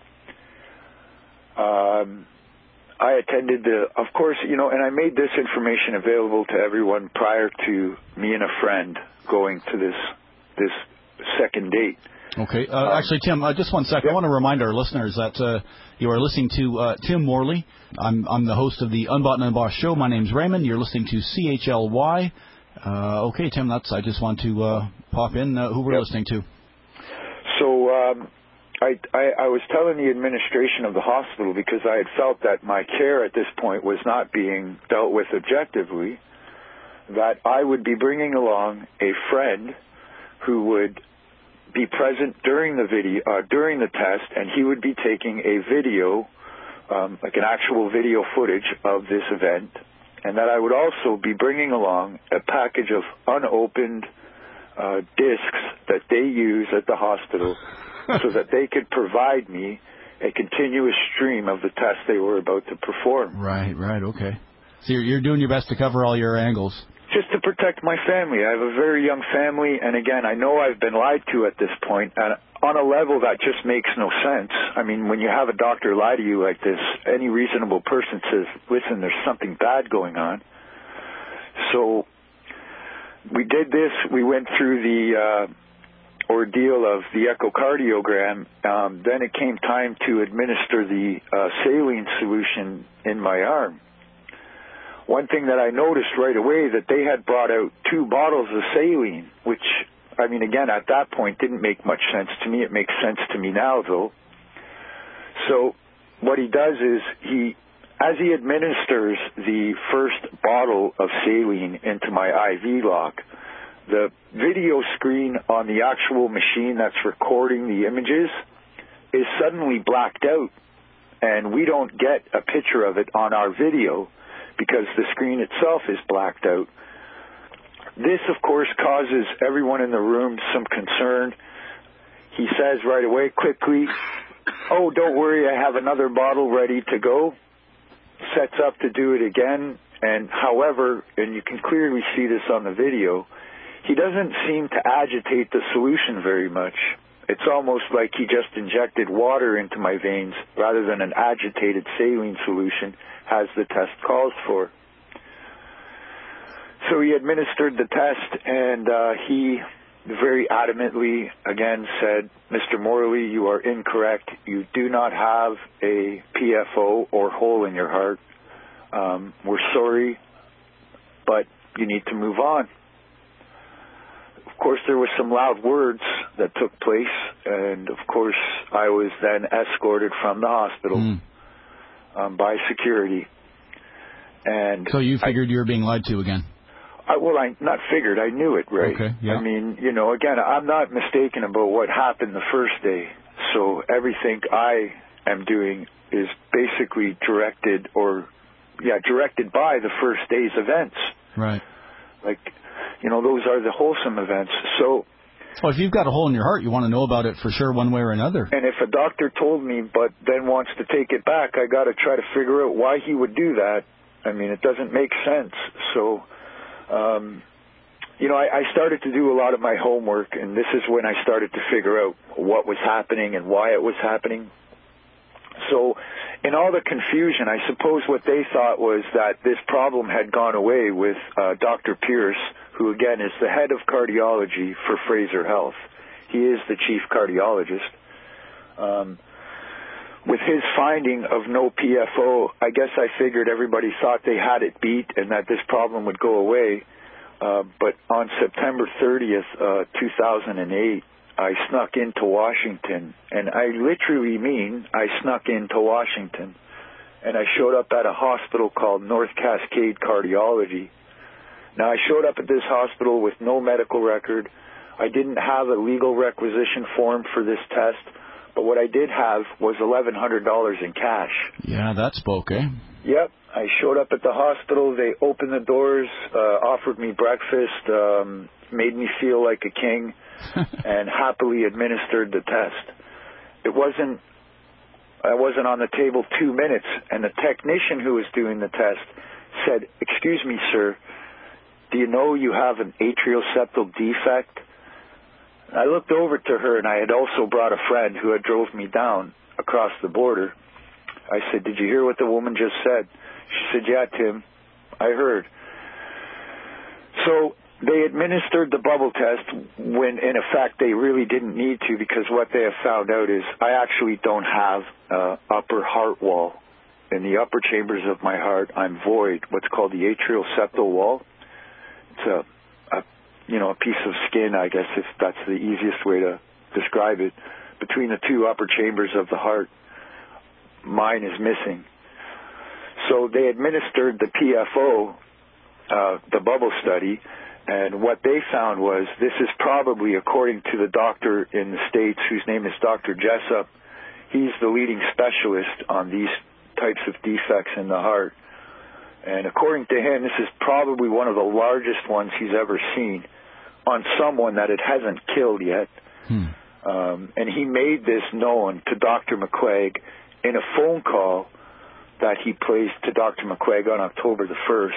Um, I attended the, of course, you know, and I made this information available to everyone prior to me and a friend going to this this second date. Okay. Uh, um, actually, Tim, uh, just one second. Yeah. I want to remind our listeners that uh, you are listening to uh, Tim Morley. I'm, I'm the host of the Unbought and Unbossed show. My name's Raymond. You're listening to C H L Y. Uh, okay, Tim, that's. I just want to uh, pop in uh, who we're yep. listening to. So um, I, I, I was telling the administration of the hospital, because I had felt that my care at this point was not being dealt with objectively, that I would be bringing along a friend who would be present during the video, uh, during the test, and he would be taking a video, um, like an actual video footage of this event, and that I would also be bringing along a package of unopened uh, discs that they use at the hospital so that they could provide me a continuous stream of the test they were about to perform. Right, right, okay. So you're, you're doing your best to cover all your angles. Just to protect my family. I have a very young family, and again, I know I've been lied to at this point, and on a level that just makes no sense. I mean, when you have a doctor lie to you like this, any reasonable person says, listen, there's something bad going on. So we did this. We went through the uh, ordeal of the echocardiogram. Um, then it came time to administer the uh, saline solution in my arm. One thing that I noticed right away, that they had brought out two bottles of saline, which, I mean, again, at that point didn't make much sense to me. It makes sense to me now, though. So what he does is he, as he administers the first bottle of saline into my I V lock, the video screen on the actual machine that's recording the images is suddenly blacked out, and we don't get a picture of it on our video, because the screen itself is blacked out. This, of course, causes everyone in the room some concern. He says right away, quickly, oh, don't worry, I have another bottle ready to go. Sets up to do it again, and however, and you can clearly see this on the video, he doesn't seem to agitate the solution very much. It's almost like he just injected water into my veins rather than an agitated saline solution, as the test calls for. So he administered the test, and uh, he very adamantly again said, Mister Morley, you are incorrect. You do not have a P F O or hole in your heart. Um, we're sorry, but you need to move on. Of course, there were some loud words that took place, and of course, I was then escorted from the hospital mm. um, by security. And so you figured I, you were being lied to again? I, well, I not figured. I knew it, right? Okay, yeah. I mean, you know, again, I'm not mistaken about what happened the first day. So everything I am doing is basically directed or, yeah, directed by the first day's events. Right. Like, you know, those are the wholesome events. So, well, if you've got a hole in your heart, you want to know about it for sure one way or another. And if a doctor told me but then wants to take it back, I got to try to figure out why he would do that. I mean, it doesn't make sense. So, um, you know, I, I started to do a lot of my homework, and this is when I started to figure out what was happening and why it was happening. So, in all the confusion, I suppose what they thought was that this problem had gone away with uh, Doctor Pierce, who, again, is the head of cardiology for Fraser Health. He is the chief cardiologist. Um, with his finding of no P F O, I guess I figured everybody thought they had it beat and that this problem would go away. Uh, but on September thirtieth, uh, two thousand eight, I snuck into Washington, and I literally mean I snuck into Washington, and I showed up at a hospital called North Cascade Cardiology. Now, I showed up at this hospital with no medical record. I didn't have a legal requisition form for this test, but what I did have was eleven hundred dollars in cash. Yeah, that spoke, eh? Yep. I showed up at the hospital. They opened the doors, uh, offered me breakfast, um, made me feel like a king, and happily administered the test. It wasn't, I wasn't on the table two minutes, and the technician who was doing the test said, "Excuse me, sir, do you know you have an atrial septal defect?" I looked over to her, and I had also brought a friend who had drove me down across the border. I said, "Did you hear what the woman just said?" She said, "Yeah, Tim, I heard." So they administered the bubble test when, in effect, they really didn't need to, because what they have found out is I actually don't have uh, upper heart wall. In the upper chambers of my heart, I'm void, what's called the atrial septal wall. It's a, a, you know, a piece of skin, I guess, if that's the easiest way to describe it, between the two upper chambers of the heart. Mine is missing. So they administered the P F O, uh, the bubble study, and what they found was this is probably, according to the doctor in the States, whose name is Doctor Jessup, he's the leading specialist on these types of defects in the heart. And according to him, this is probably one of the largest ones he's ever seen on someone that it hasn't killed yet. Hmm. Um, and he made this known to Doctor McQuaig in a phone call that he placed to Doctor McQuaig on October the first,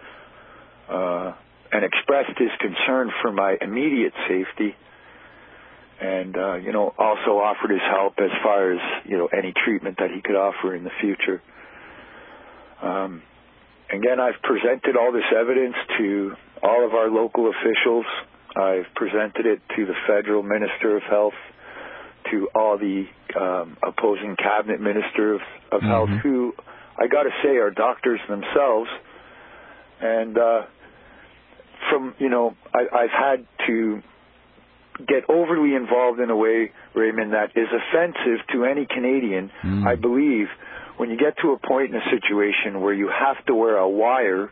uh, and expressed his concern for my immediate safety, and, uh, you know, also offered his help as far as, you know, any treatment that he could offer in the future. Um, again, I've presented all this evidence to all of our local officials. I've presented it to the federal Minister of Health, to all the um, opposing cabinet minister of, of mm-hmm. health, who, I got to say, are doctors themselves. And uh, from, you know, I, I've had to get overly involved in a way, Raymond, that is offensive to any Canadian. Mm. I believe when you get to a point in a situation where you have to wear a wire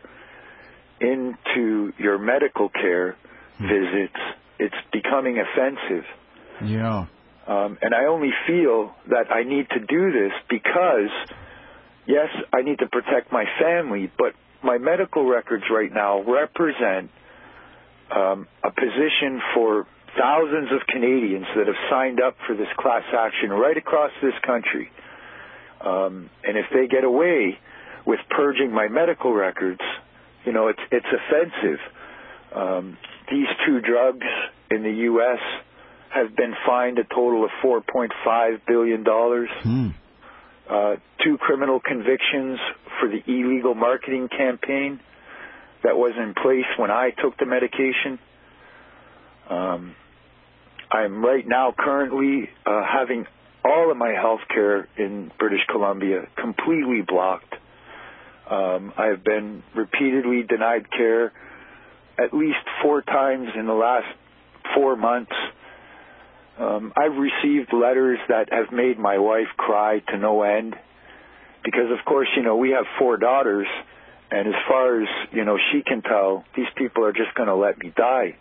into your medical care mm. visits, it's becoming offensive. Yeah. Um, and I only feel that I need to do this because, yes, I need to protect my family, but my medical records right now represent um, a position for thousands of Canadians that have signed up for this class action right across this country. Um, and if they get away with purging my medical records, you know, it's, it's offensive. Um, these two drugs in the U S have been fined a total of four point five billion dollars. Hmm. Uh, two criminal convictions for the illegal marketing campaign that was in place when I took the medication. Um, I'm right now currently uh, having all of my health care in British Columbia completely blocked. Um, I have been repeatedly denied care at least four times in the last four months. Um, I've received letters that have made my wife cry to no end because, of course, you know, we have four daughters, and as far as, you know, she can tell, these people are just going to let me die.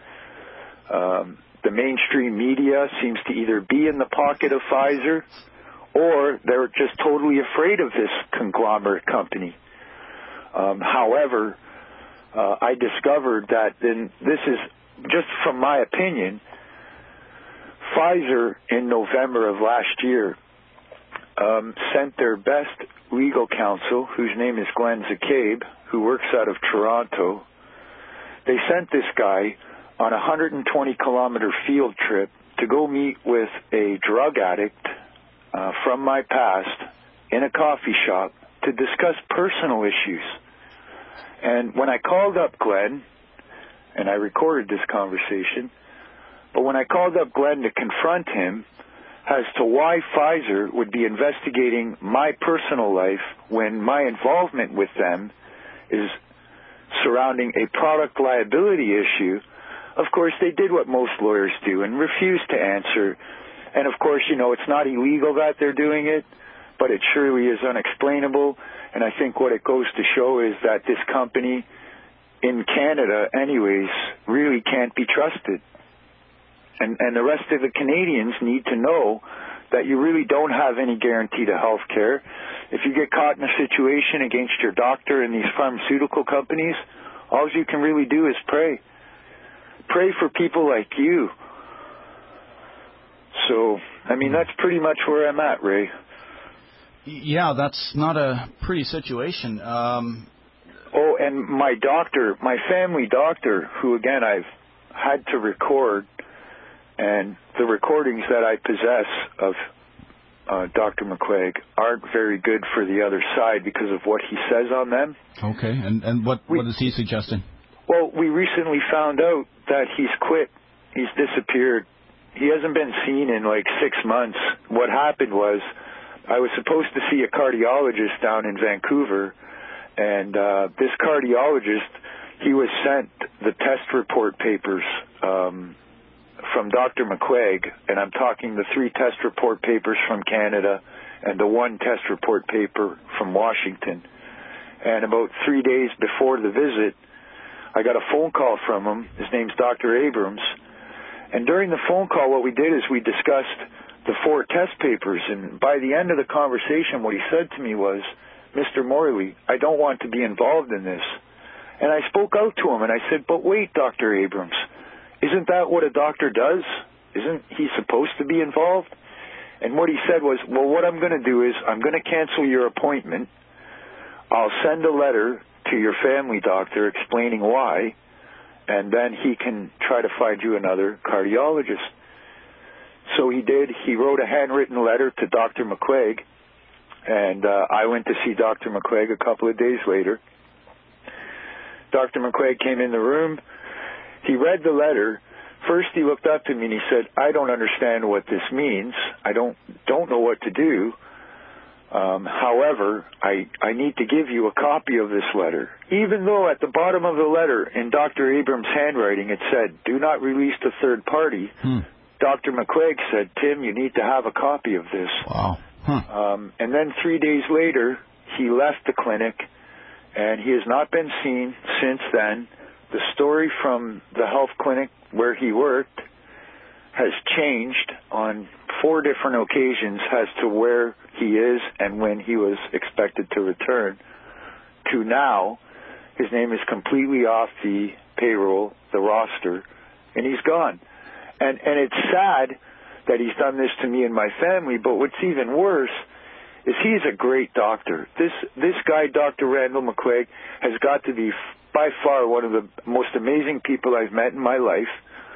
Um, the mainstream media seems to either be in the pocket of Pfizer or they're just totally afraid of this conglomerate company. Um, however, uh, I discovered that, then this is just from my opinion, Pfizer in November of last year um, sent their best legal counsel, whose name is Glenn Zacabe, who works out of Toronto. They sent this guy on a one hundred twenty kilometer field trip to go meet with a drug addict uh, from my past in a coffee shop to discuss personal issues. And when I called up Glenn, and I recorded this conversation, but when I called up Glenn to confront him as to why Pfizer would be investigating my personal life when my involvement with them is surrounding a product liability issue, of course, they did what most lawyers do and refused to answer. And, of course, you know, it's not illegal that they're doing it, but it surely is unexplainable. And I think what it goes to show is that this company in Canada, anyways, really can't be trusted. And, and the rest of the Canadians need to know that you really don't have any guarantee to health care. If you get caught in a situation against your doctor and these pharmaceutical companies, all you can really do is pray. Pray for people like you. So, I mean, that's pretty much where I'm at, Ray. Yeah, that's not a pretty situation. Um... Oh, and my doctor, my family doctor, who, again, I've had to record, and the recordings that I possess of uh, Doctor McQuaig aren't very good for the other side because of what he says on them. Okay, and, and what, we, what is he suggesting? Well, we recently found out that he's quit. He's disappeared. He hasn't been seen in like six months. What happened was I was supposed to see a cardiologist down in Vancouver, and uh, this cardiologist, he was sent the test report papers um, from Doctor McQuaig, and I'm talking the three test report papers from Canada and the one test report paper from Washington. And about three days before the visit, I got a phone call from him. His name's Doctor Abrams. And during the phone call, what we did is we discussed the four test papers. And by the end of the conversation, what he said to me was, Mister Morley, I don't want to be involved in this. And I spoke out to him, and I said, but wait, Doctor Abrams, isn't that what a doctor does? Isn't he supposed to be involved? And what he said was, well, what I'm going to do is I'm going to cancel your appointment. I'll send a letter to your family doctor explaining why, and then he can try to find you another cardiologist. So he did. He wrote a handwritten letter to Doctor McQuaig, and uh, I went to see Doctor McQuaig a couple of days later. Doctor McQuaig came in the room. He read the letter. First he looked up to me and he said, I don't understand what this means. I don't don't know what to do. Um, however, I, I need to give you a copy of this letter. Even though at the bottom of the letter in Doctor Abrams' handwriting it said, do not release to third party, hmm. Doctor McQuaig said, Tim, you need to have a copy of this. Wow. Huh. Um, and then three days later, he left the clinic, and he has not been seen since then. The story from the health clinic where he worked has changed on four different occasions as to where he is and when he was expected to return. To now, his name is completely off the payroll, the roster, and he's gone. And and it's sad that he's done this to me and my family, but what's even worse is he's a great doctor. This this guy, Doctor Randall McQuaig, has got to be by far one of the most amazing people I've met in my life.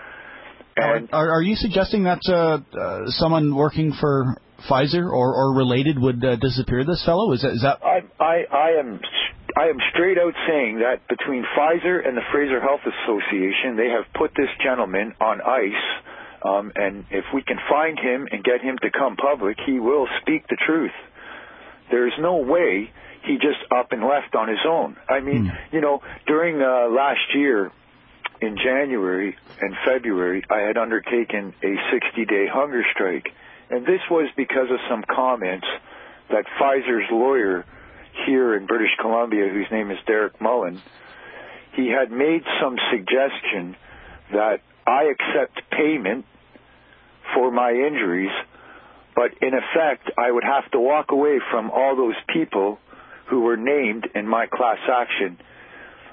And are, are you suggesting that uh, uh, someone working for Pfizer or, or related would uh, disappear this fellow? Is that, is that... I, I, I am I am straight out saying that between Pfizer and the Fraser Health Association, they have put this gentleman on ice, um, and if we can find him and get him to come public, he will speak the truth. There's no way he just up and left on his own. I mean, hmm. you know, during uh, last year, in January and February, I had undertaken a sixty-day hunger strike. And this was because of some comments that Pfizer's lawyer here in British Columbia, whose name is Derek Mullen, he had made some suggestion that I accept payment for my injuries, but in effect, I would have to walk away from all those people who were named in my class action.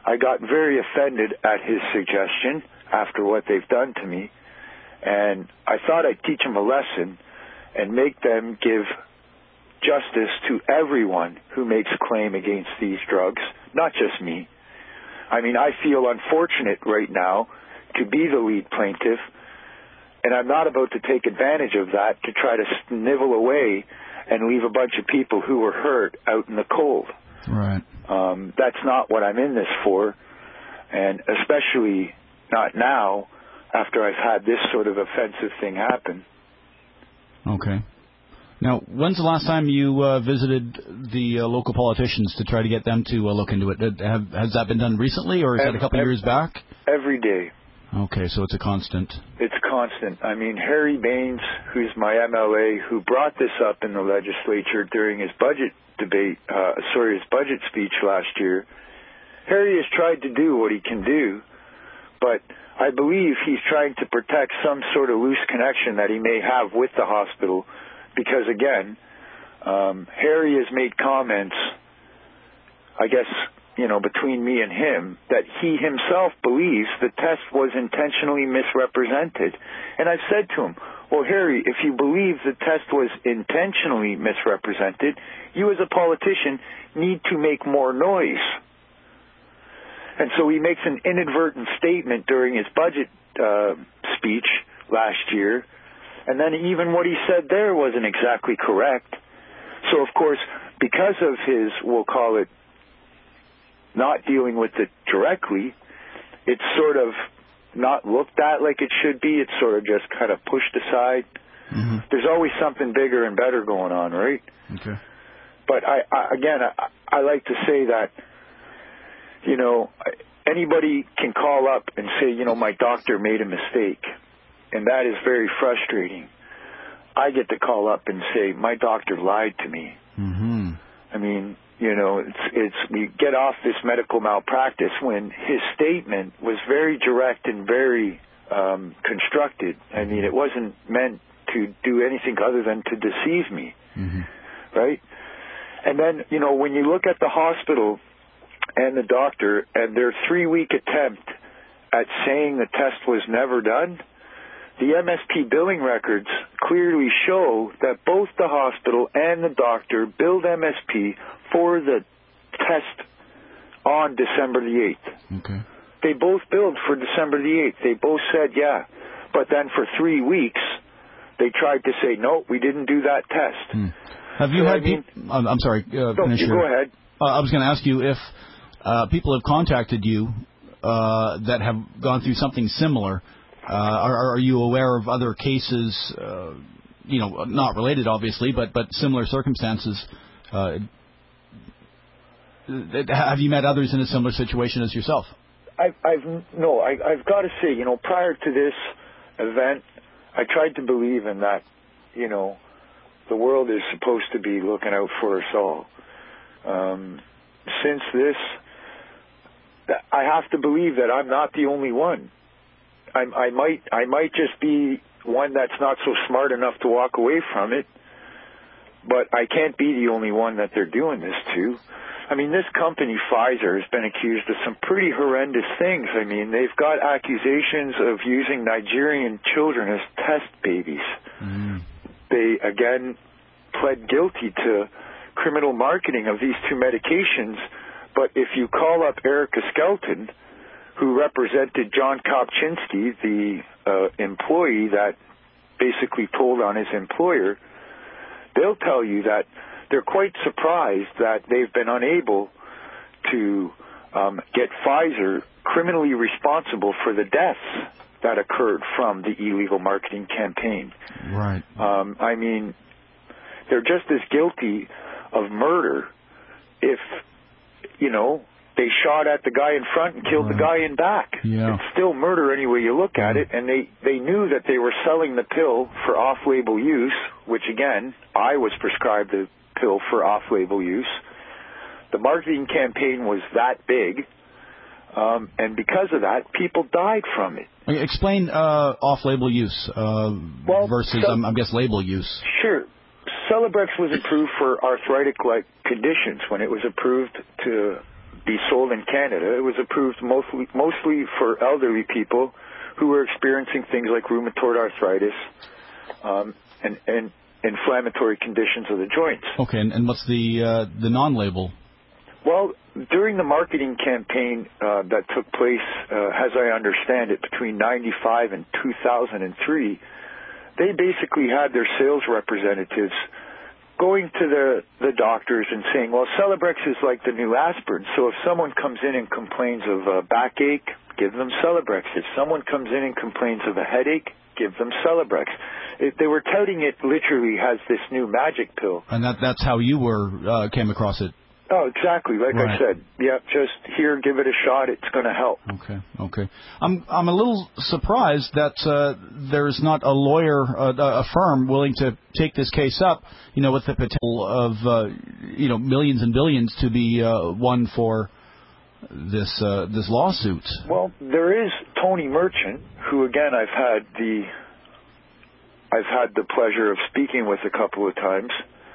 I got very offended at his suggestion after what they've done to me, and I thought I'd teach them a lesson and make them give justice to everyone who makes claim against these drugs, not just me. I mean, I feel unfortunate right now to be the lead plaintiff, and I'm not about to take advantage of that to try to snivel away and leave a bunch of people who were hurt out in the cold. Right. Um, that's not what I'm in this for, and especially not now after I've had this sort of offensive thing happen. Okay. Now, when's the last time you uh, visited the uh, local politicians to try to get them to uh, look into it? Did, have, has that been done recently, or is every, that a couple of years back? Every day. Okay, so it's a constant. It's constant. I mean, Harry Baines, who's my M L A, who brought this up in the legislature during his budget debate, uh, sorry, his budget speech last year, Harry has tried to do what he can do, but I believe he's trying to protect some sort of loose connection that he may have with the hospital, because, again, um, Harry has made comments, I guess, you know, between me and him, that he himself believes the test was intentionally misrepresented. And I've said to him, well, Harry, if you believe the test was intentionally misrepresented, you as a politician need to make more noise. And so he makes an inadvertent statement during his budget uh, speech last year, and then even what he said there wasn't exactly correct. So, of course, because of his, we'll call it, not dealing with it directly, it's sort of not looked at like it should be. It's sort of just kind of pushed aside. Mm-hmm. There's always something bigger and better going on, right? Okay. But, I, I again, I, I like to say that, you know, anybody can call up and say, you know, my doctor made a mistake, and that is very frustrating. I get to call up and say, my doctor lied to me. Mm-hmm. I mean, you know, it's, it's we get off this medical malpractice when his statement was very direct and very um, constructed. I mean, it wasn't meant to do anything other than to deceive me, mm-hmm. right? And then, you know, when you look at the hospital and the doctor and their three-week attempt at saying the test was never done, the M S P billing records clearly show that both the hospital and the doctor billed M S P for the test on December the eighth. Okay. They both billed for December the eighth. They both said, yeah. But then for three weeks, they tried to say, no, we didn't do that test. Hmm. Have you so, had... I mean, pe- I'm sorry. Uh, no, you go ahead. Uh, I was going to ask you if uh, people have contacted you uh, that have gone through something similar. Uh, are, are you aware of other cases, uh, you know, not related, obviously, but, but similar circumstances? Uh, have you met others in a similar situation as yourself? I've, I've no, I, I've got to say, you know, prior to this event, I tried to believe in that, you know, the world is supposed to be looking out for us all. Um, since this, I have to believe that I'm not the only one. I, I might I might just be one that's not so smart enough to walk away from it, but I can't be the only one that they're doing this to. I mean, this company, Pfizer, has been accused of some pretty horrendous things. I mean, they've got accusations of using Nigerian children as test babies. Mm. They, again, pled guilty to criminal marketing of these two medications, but if you call up Erica Skelton, who represented John Kopczynski, the uh, employee that basically told on his employer, they'll tell you that they're quite surprised that they've been unable to um, get Pfizer criminally responsible for the deaths that occurred from the illegal marketing campaign. Right. Um, I mean, they're just as guilty of murder if, you know, they shot at the guy in front and killed right. the guy in back. Yeah. It's still murder any way you look at it, and they, they knew that they were selling the pill for off-label use, which, again, I was prescribed the pill for off-label use. The marketing campaign was that big, um, and because of that, people died from it. Explain uh, off-label use uh, well, versus, so, um, I guess, label use. Sure. Celebrex was approved for arthritic-like conditions when it was approved to be sold in Canada. It was approved mostly mostly for elderly people who were experiencing things like rheumatoid arthritis um, and, and inflammatory conditions of the joints. Okay, and, and what's the uh, the non-label? Well, during the marketing campaign uh, that took place, uh, as I understand it, between ninety-five and two thousand three, they basically had their sales representatives going to the, the doctors and saying, well, Celebrex is like the new aspirin, so if someone comes in and complains of a backache, give them Celebrex. If someone comes in and complains of a headache, give them Celebrex. It, they were touting it literally as this new magic pill. And that that's how you were uh, came across it. Oh, exactly. Like right. I said, yeah, just here, give it a shot. It's going to help. Okay, okay. I'm I'm a little surprised that uh, there's not a lawyer, uh, a firm willing to take this case up. You know, with the potential of uh, you know millions and billions to be uh, won for this uh, this lawsuit. Well, there is Tony Merchant, who again I've had the I've had the pleasure of speaking with a couple of times.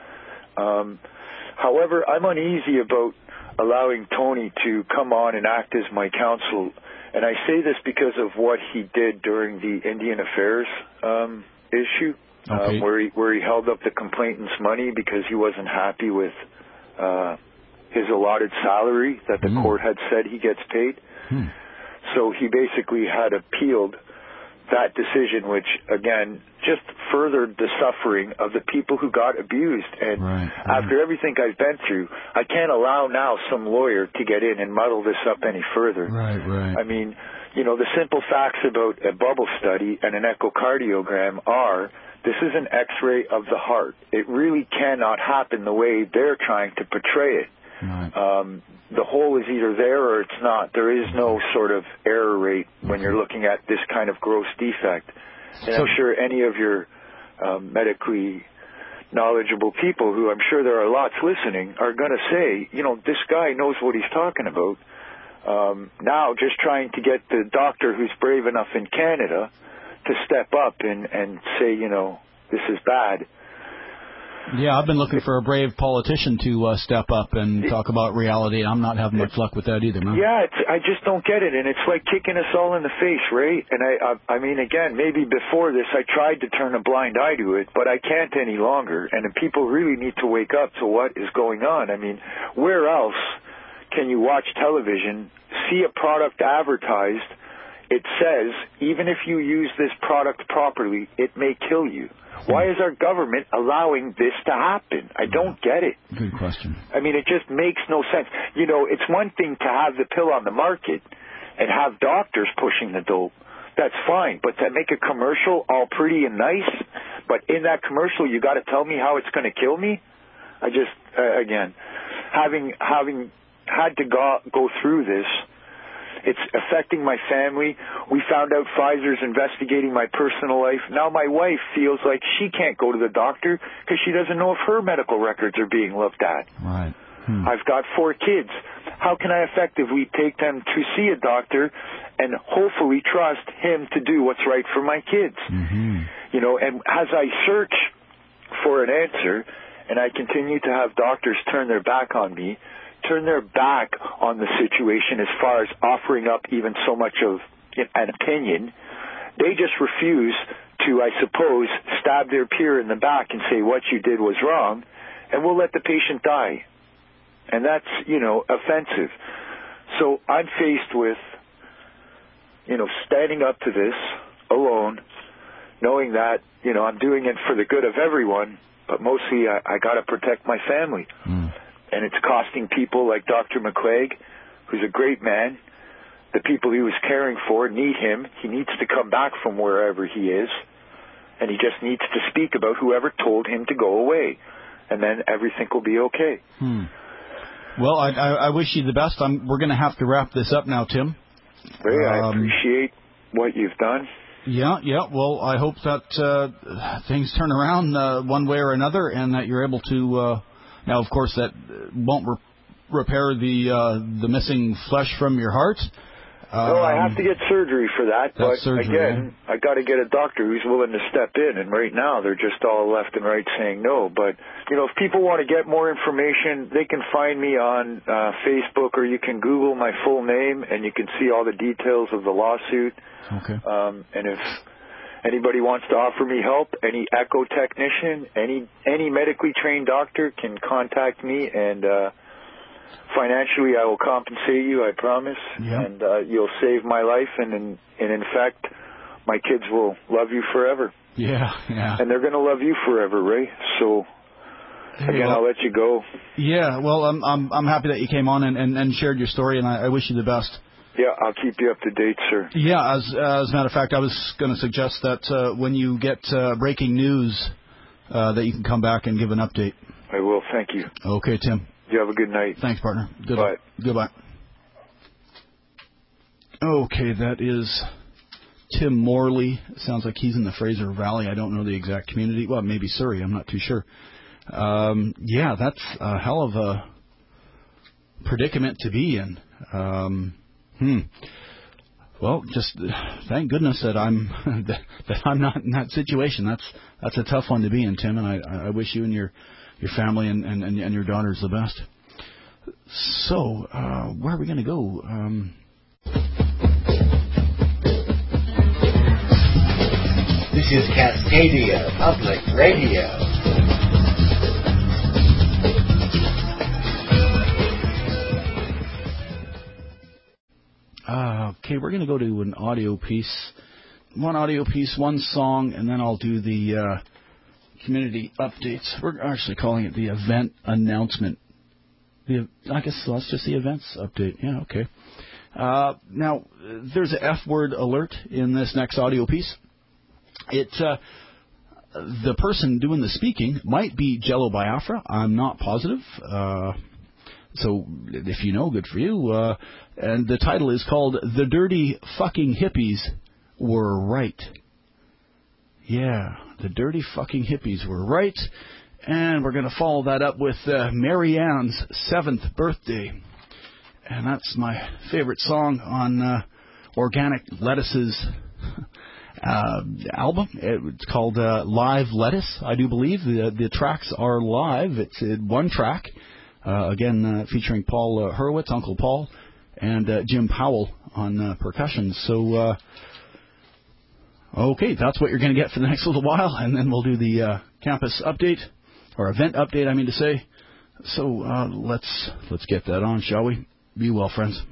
Um, However, I'm uneasy about allowing Tony to come on and act as my counsel, and I say this because of what he did during the Indian Affairs um, issue, okay. um, where he where he held up the complainant's money because he wasn't happy with uh, his allotted salary that the mm. court had said he gets paid. Mm. So he basically had appealed that decision, which, again, just furthered the suffering of the people who got abused. And right, right. after everything I've been through, I can't allow now some lawyer to get in and muddle this up any further. Right, right. I mean, you know, the simple facts about a bubble study and an echocardiogram are this is an X-ray of the heart. It really cannot happen the way they're trying to portray it. Right. Um, the hole is either there or it's not. There is no sort of error rate when you're looking at this kind of gross defect. And so, I'm sure any of your um, medically knowledgeable people, who I'm sure there are lots listening, are going to say, you know, this guy knows what he's talking about. Um, now just trying to get the doctor who's brave enough in Canada to step up and, and say, you know, this is bad. Yeah, I've been looking for a brave politician to uh, step up and talk about reality. I'm not having much luck with that either, man. Yeah, it's, I just don't get it, and it's like kicking us all in the face, right? And I, I, I mean, again, maybe before this I tried to turn a blind eye to it, but I can't any longer. And the people really need to wake up to what is going on. I mean, where else can you watch television, see a product advertised? It says, even if you use this product properly, it may kill you. Why is our government allowing this to happen? I don't get it. Good question. I mean, it just makes no sense. You know, it's one thing to have the pill on the market and have doctors pushing the dope. That's fine. But to make a commercial all pretty and nice, but in that commercial you got to tell me how it's going to kill me? I just, uh, again, having having had to go, go through this, it's affecting my family. We found out Pfizer's investigating my personal life. Now my wife feels like she can't go to the doctor because she doesn't know if her medical records are being looked at. Right. Hmm. I've got four kids. How can I effectively take them to see a doctor and hopefully trust him to do what's right for my kids? Mm-hmm. You know, and as I search for an answer and I continue to have doctors turn their back on me, turn their back on the situation as far as offering up even so much of an opinion, they just refuse to, I suppose, stab their peer in the back and say what you did was wrong, and we'll let the patient die. And that's, you know, offensive. So I'm faced with, you know, standing up to this alone, knowing that, you know, I'm doing it for the good of everyone, but mostly I, I got to protect my family. Mm. And it's costing people like Doctor McClaig, who's a great man. The people he was caring for need him. He needs to come back from wherever he is, and he just needs to speak about whoever told him to go away, and then everything will be okay. Hmm. Well, I, I, I wish you the best. I'm, we're going to have to wrap this up now, Tim. Ray, I um, appreciate what you've done. Yeah, yeah. Well, I hope that uh, things turn around uh, one way or another, and that you're able to... Uh, Now, of course, that won't re- repair the uh, the missing flesh from your heart, Um, no, I have to get surgery for that, but surgery, again, yeah. I got to get a doctor who's willing to step in, and right now they're just all left and right saying no. But, you know, if people want to get more information, they can find me on uh, Facebook, or you can Google my full name, and you can see all the details of the lawsuit. Okay. Um, and if anybody wants to offer me help, any echo technician, any any medically trained doctor can contact me, and uh, financially I will compensate you, I promise. Yeah. And uh, you'll save my life, and in, and in fact, my kids will love you forever. Yeah, yeah. And they're going to love you forever, Ray. So, again, well, I'll let you go. Yeah, well, I'm I'm I'm happy that you came on and, and, and shared your story, and I, I wish you the best. Yeah, I'll keep you up to date, sir. Yeah, as, as a matter of fact, I was going to suggest that uh, when you get uh, breaking news, uh, that you can come back and give an update. I will, thank you. Okay, Tim. You have a good night. Thanks, partner. Good Bye. Goodbye. Okay, that is Tim Morley. Sounds like he's in the Fraser Valley. I don't know the exact community. Well, maybe Surrey. I'm not too sure. Um, yeah, that's a hell of a predicament to be in. Um, hmm. Well, just thank goodness that I'm that, that I'm not in that situation. That's that's a tough one to be in, Tim, and I, I wish you and your your family and, and, and your daughters the best. So, uh, where are we going to go? Um, This is Cascadia Public Radio. Uh, okay, we're going to go to an audio piece. One audio piece, one song, and then I'll do the uh, community updates. We're actually calling it the event announcement. The, I guess that's just the events update. Yeah, okay. Uh, now, there's an F-word alert in this next audio piece. It, uh, the person doing the speaking might be Jello Biafra. I'm not positive. Uh, so if you know, good for you. Uh, and the title is called "The Dirty Fucking Hippies Were Right." Yeah, the dirty fucking hippies were right. And we're going to follow that up with uh, Mary Ann's seventh birthday. And that's my favorite song on uh, Organic Lettuce's uh, album. It's called uh, Live Lettuce, I do believe. The, the tracks are live. It's uh, one track, uh, again, uh, featuring Paul uh, Hurwitz, Uncle Paul, and uh, Jim Powell on uh, percussion. So, uh, okay, that's what you're going to get for the next little while, and then we'll do the uh, campus update, or event update, I mean to say. So uh, let's let's get that on, shall we? Be well, friends.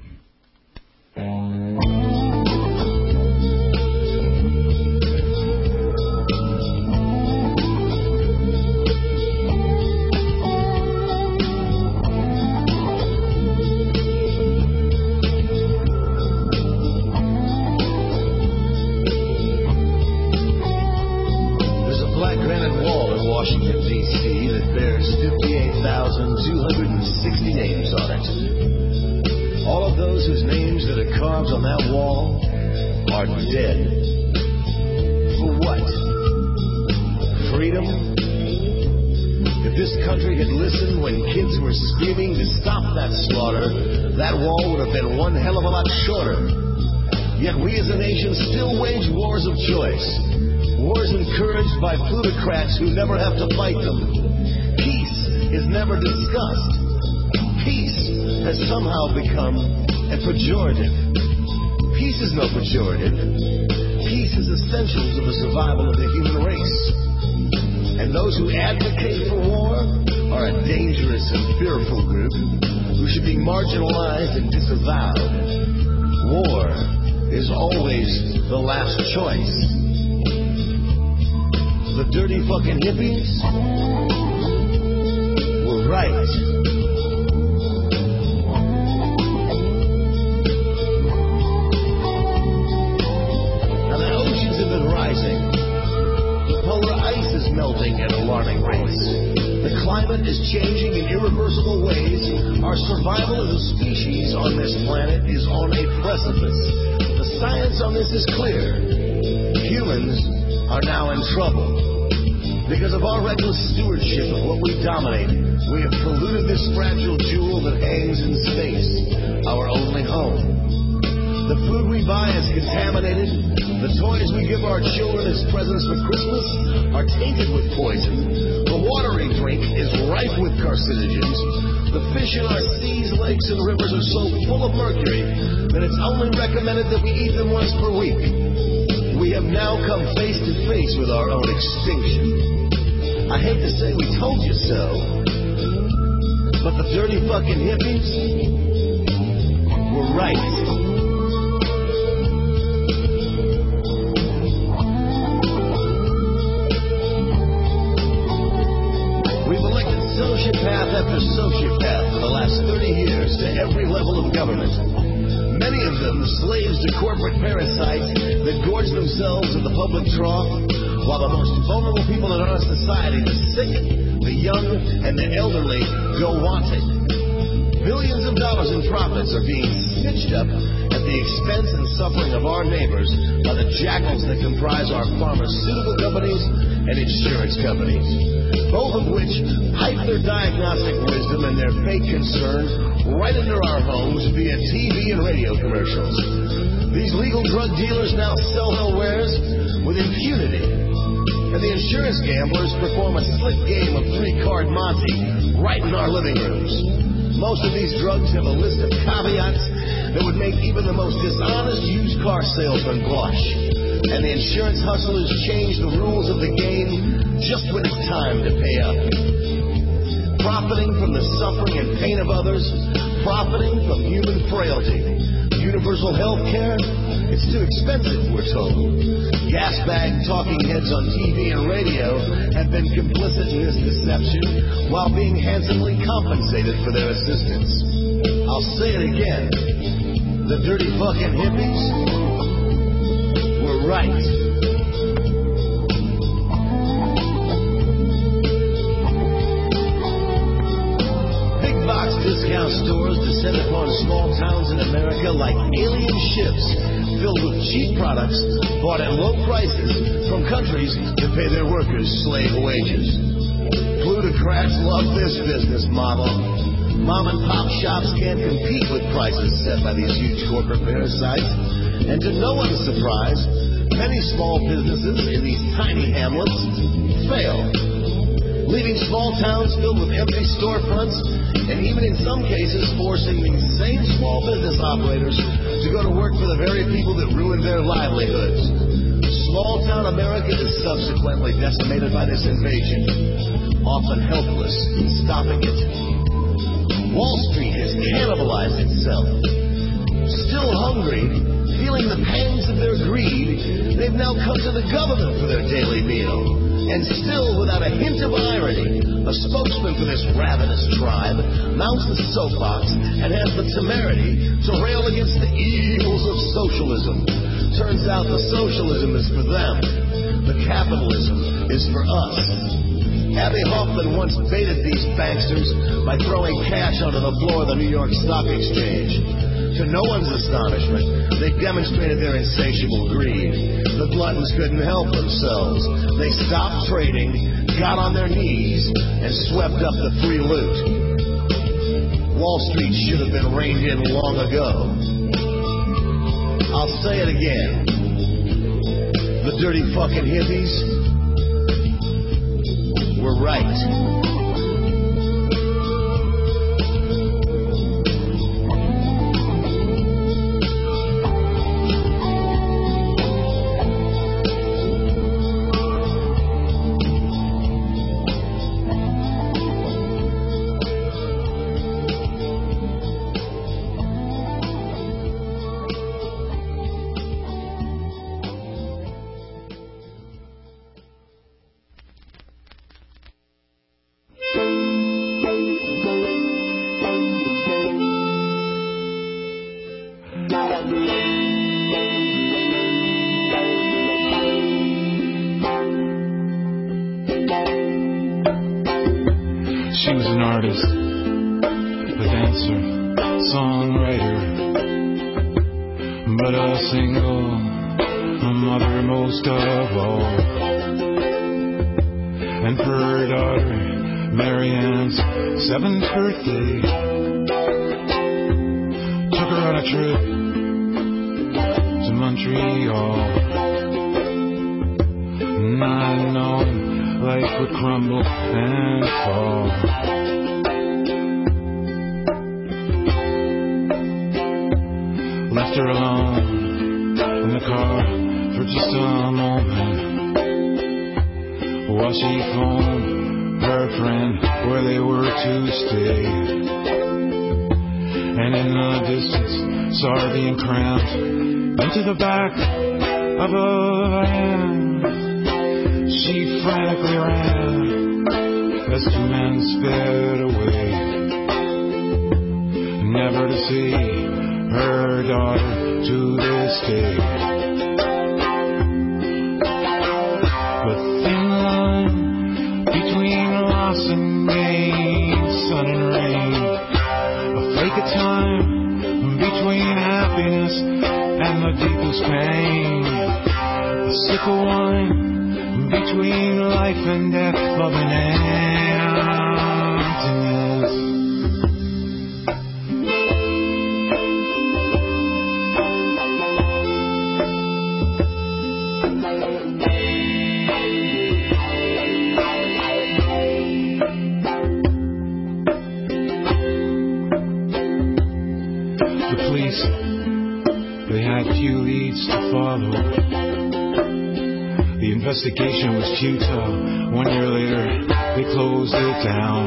Washington, D C that bears fifty-eight thousand two hundred sixty names on it. All of those whose names that are carved on that wall are dead. For what? Freedom? If this country had listened when kids were screaming to stop that slaughter, that wall would have been one hell of a lot shorter. Yet we as a nation still wage wars of choice. Wars encouraged by plutocrats who never have to fight them. Peace is never discussed. Peace has somehow become a pejorative. Peace is no pejorative. Peace is essential to the survival of the human race. And those who advocate for war are a dangerous and fearful group who should be marginalized and disavowed. War is always the last choice. The dirty fucking hippies were right. Now the oceans have been rising. The polar ice is melting at alarming rates. The climate is changing in irreversible ways. Our survival as a species on this planet is on a precipice. The science on this is clear. Humans are now in trouble. Because of our reckless stewardship of what we dominate, we have polluted this fragile jewel that hangs in space, our only home. The food we buy is contaminated. The toys we give our children as presents for Christmas are tainted with poison. The water we drink is rife with carcinogens. The fish in our seas, lakes, and rivers are so full of mercury that it's only recommended that we eat them once per week. We have now come face to face with our own extinction. I hate to say we told you so, but the dirty fucking hippies were right. Sociopath after sociopath for the last thirty years to every level of government. Many of them slaves to corporate parasites that gorge themselves in the public trough, while the most vulnerable people in our society, the sick, the young, and the elderly, go wanting. Billions of dollars in profits are being snitched up at the expense and suffering of our neighbors by the jackals that comprise our pharmaceutical companies and insurance companies, both of which pipe their diagnostic wisdom and their fake concern right into our homes via T V and radio commercials. These legal drug dealers now sell their wares with impunity, and the insurance gamblers perform a slick game of three-card Monte right in our living rooms. Most of these drugs have a list of caveats that would make even the most dishonest used car salesman blush. And the insurance hustlers change the rules of the game just when it's time to pay up. Profiting from the suffering and pain of others, profiting from human frailty. Universal health care? It's too expensive, we're told. Gas bag talking heads on T V and radio have been complicit in this deception while being handsomely compensated for their assistance. I'll say it again. The dirty fucking hippies were right. Discount stores descend upon small towns in America like alien ships filled with cheap products bought at low prices from countries that pay their workers slave wages. Plutocrats love this business model. Mom and pop shops can't compete with prices set by these huge corporate parasites. And to no one's surprise, many small businesses in these tiny hamlets fail, leaving small towns filled with empty storefronts, and even in some cases forcing these same small business operators to go to work for the very people that ruined their livelihoods. Small town America is subsequently decimated by this invasion, often helpless in stopping it. Wall Street has cannibalized itself. Still hungry, feeling the pangs of their greed, they've now come to the government for their daily meal. And still, without a hint of irony, a spokesman for this ravenous tribe mounts the soapbox and has the temerity to rail against the evils of socialism. Turns out the socialism is for them. The capitalism is for us. Abby Hoffman once baited these banksters by throwing cash onto the floor of the New York Stock Exchange. To no one's astonishment, they demonstrated their insatiable greed. The gluttons couldn't help themselves. They stopped trading, got on their knees, and swept up the free loot. Wall Street should have been reined in long ago. I'll say it again. The dirty fucking hippies were right. She was an artist, a dancer, songwriter, but a single mother most of all. And for her daughter, Marianne's seventh birthday, took her on a trip Montreal. Not knowing life would crumble and fall. Left her alone in the car for just a moment, while she phoned her friend where they were to stay. And in the distance saw her being crammed into the back of a van. She frantically ran as two men sped away, never to see her daughter to this day. The thin line between loss and gain, sun and rain, a flake of time between happiness and the deepest pain, a sickle wine between life and death, love and emptiness. The police, they had few leads to follow. The investigation was futile. One year later, they closed it down.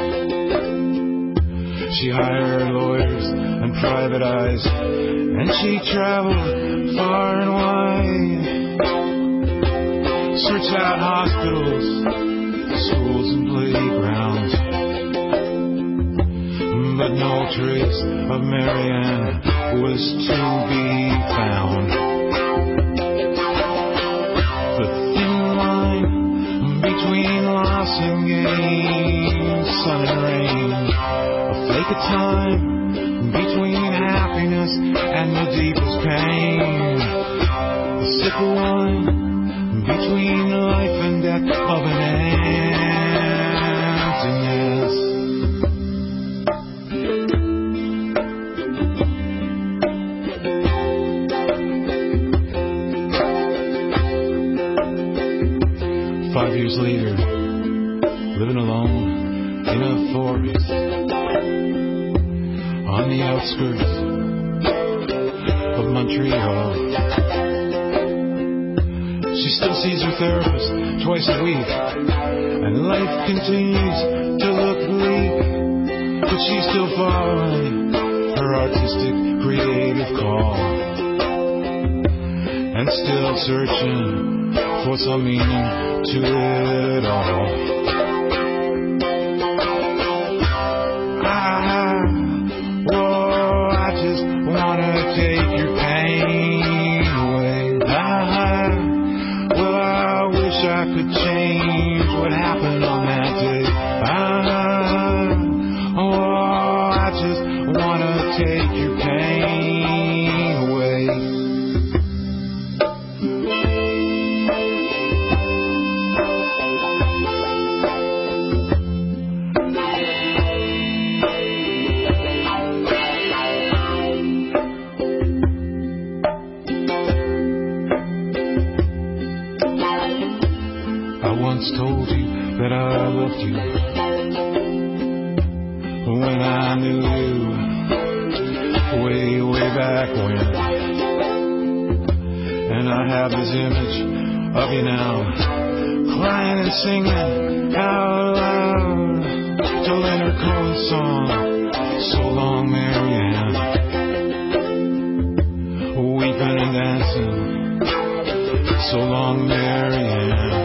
She hired lawyers and private eyes, and she traveled far and wide. Searched out hospitals, schools, and playgrounds, but no trace of Marianne was to be found. Between loss and gain, sun and rain, a flake of time between happiness and the deepest pain, a sickle wine between life and death, love and emptiness. Five years later, living alone in a forest on the outskirts of Montreal. She still sees her therapist twice a week, and life continues to look bleak, but she's still following her artistic, creative call, and still searching for some meaning to it all. I, whoa, I just wanna take your pain away. I, well, I wish I could change what happened on that day. I, oh, I just wanna take your pain away. Told you that I loved you when I knew you way, way back when. And I have this image of you now, crying and singing out loud to Leonard Cohen's song, So Long Marianne, weeping and dancing, so long Marianne.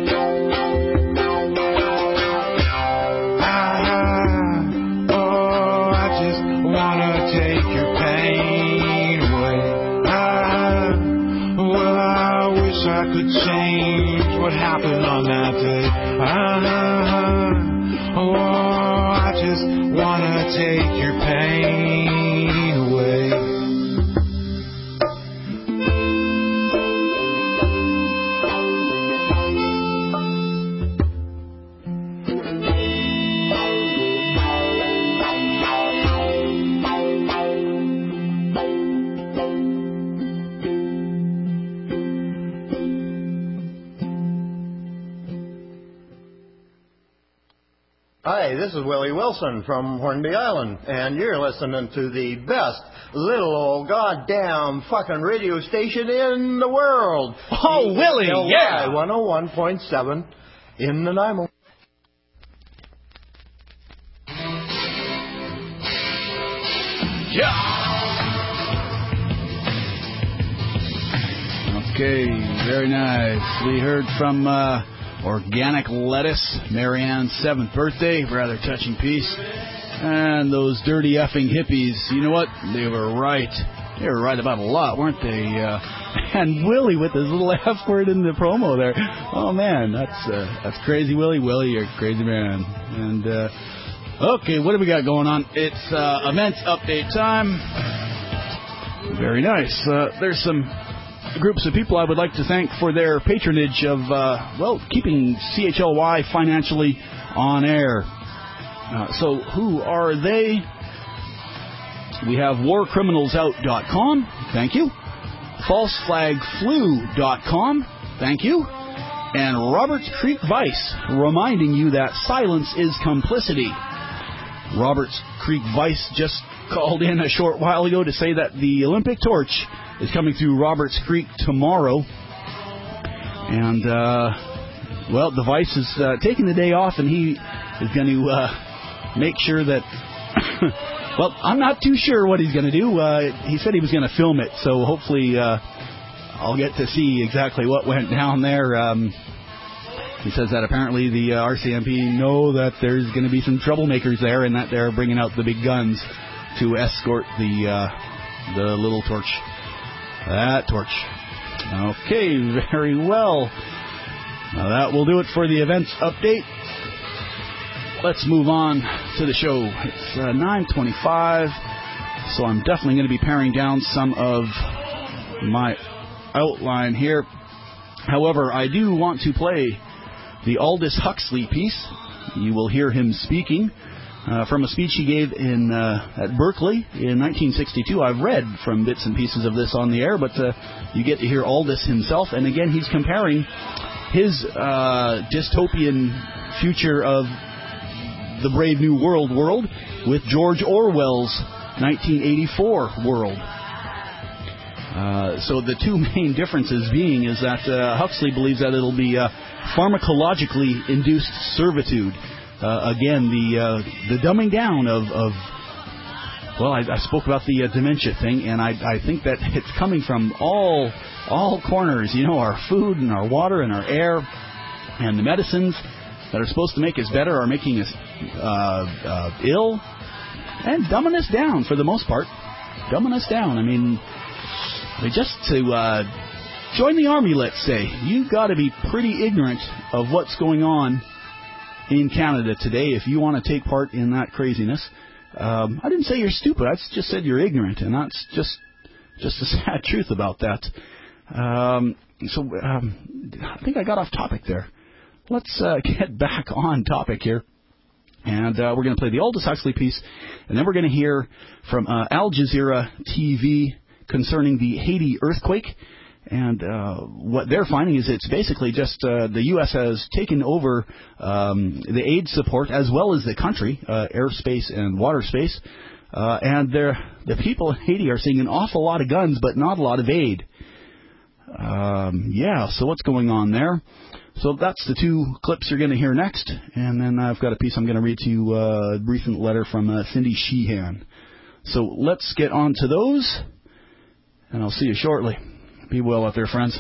I could change what happened on that day. Ah, oh, I just wanna take your pain away. Hi, this is Willie Wilson from Hornby Island, and you're listening to the best little old goddamn fucking radio station in the world. Oh, Willie, yeah! one oh one point seven in Nanaimo. Yeah! Okay, very nice. We heard from uh, Organic Lettuce, Marianne's seventh birthday, rather touching piece. And those dirty effing hippies, you know what? They were right. They were right about a lot, weren't they? Uh, and Willie with his little F word in the promo there. Oh, man, that's uh, that's crazy, Willie. Willie, you're a crazy man. And, uh, okay, what do we got going on? It's uh, events update time. Very nice. Uh, there's some groups of people I would like to thank for their patronage of, uh, well, keeping C H L Y financially on air. Uh, so who are they? We have war criminals out dot com. Thank you. false flag flu dot com. Thank you. And Roberts Creek Vice, reminding you that silence is complicity. Roberts Creek Vice just called in a short while ago to say that the Olympic torch is coming through Roberts Creek tomorrow. And, uh, well, the Vice is uh, taking the day off, and he is going to uh, make sure that... well, I'm not too sure what he's going to do. Uh, he said he was going to film it, so hopefully uh, I'll get to see exactly what went down there. Um, he says that apparently the uh, R C M P know that there's going to be some troublemakers there and that they're bringing out the big guns to escort the uh, the little torch. That torch. Okay, very well. Now that will do it for the events update. Let's move on to the show. It's uh, nine twenty-five, so I'm definitely going to be paring down some of my outline here. However, I do want to play the Aldous Huxley piece. You will hear him speaking uh, from a speech he gave in uh, at Berkeley in nineteen sixty-two. I've read from bits and pieces of this on the air, but uh, you get to hear Aldous himself. And again, he's comparing his uh, dystopian future of the Brave New World world with George Orwell's nineteen eighty-four world. Uh, so the two main differences being is that uh, Huxley believes that it'll be uh, pharmacologically induced servitude. Uh, again, the uh, the dumbing down of, of well, I, I spoke about the uh, dementia thing, and I, I think that it's coming from all all corners. You know, our food and our water and our air and the medicines that are supposed to make us better are making us uh, uh, ill and dumbing us down for the most part. Dumbing us down. I mean, just to uh, join the army, let's say, you've got to be pretty ignorant of what's going on in Canada today if you want to take part in that craziness. Um, I didn't say you're stupid. I just said you're ignorant, and that's just just the sad truth about that. Um, so um, I think I got off topic there. Let's uh, get back on topic here. And uh, we're going to play the Aldous Huxley piece, and then we're going to hear from uh, Al Jazeera T V concerning the Haiti earthquake. And uh, what they're finding is it's basically just uh, the U S has taken over um, the aid support as well as the country, uh, airspace and water space. Uh, and they're, the people in Haiti are seeing an awful lot of guns, but not a lot of aid. Um, yeah, so what's going on there? So that's the two clips you're going to hear next. And then I've got a piece I'm going to read to you, uh, a recent letter from uh, Cindy Sheehan. So let's get on to those, and I'll see you shortly. Be well out there, friends.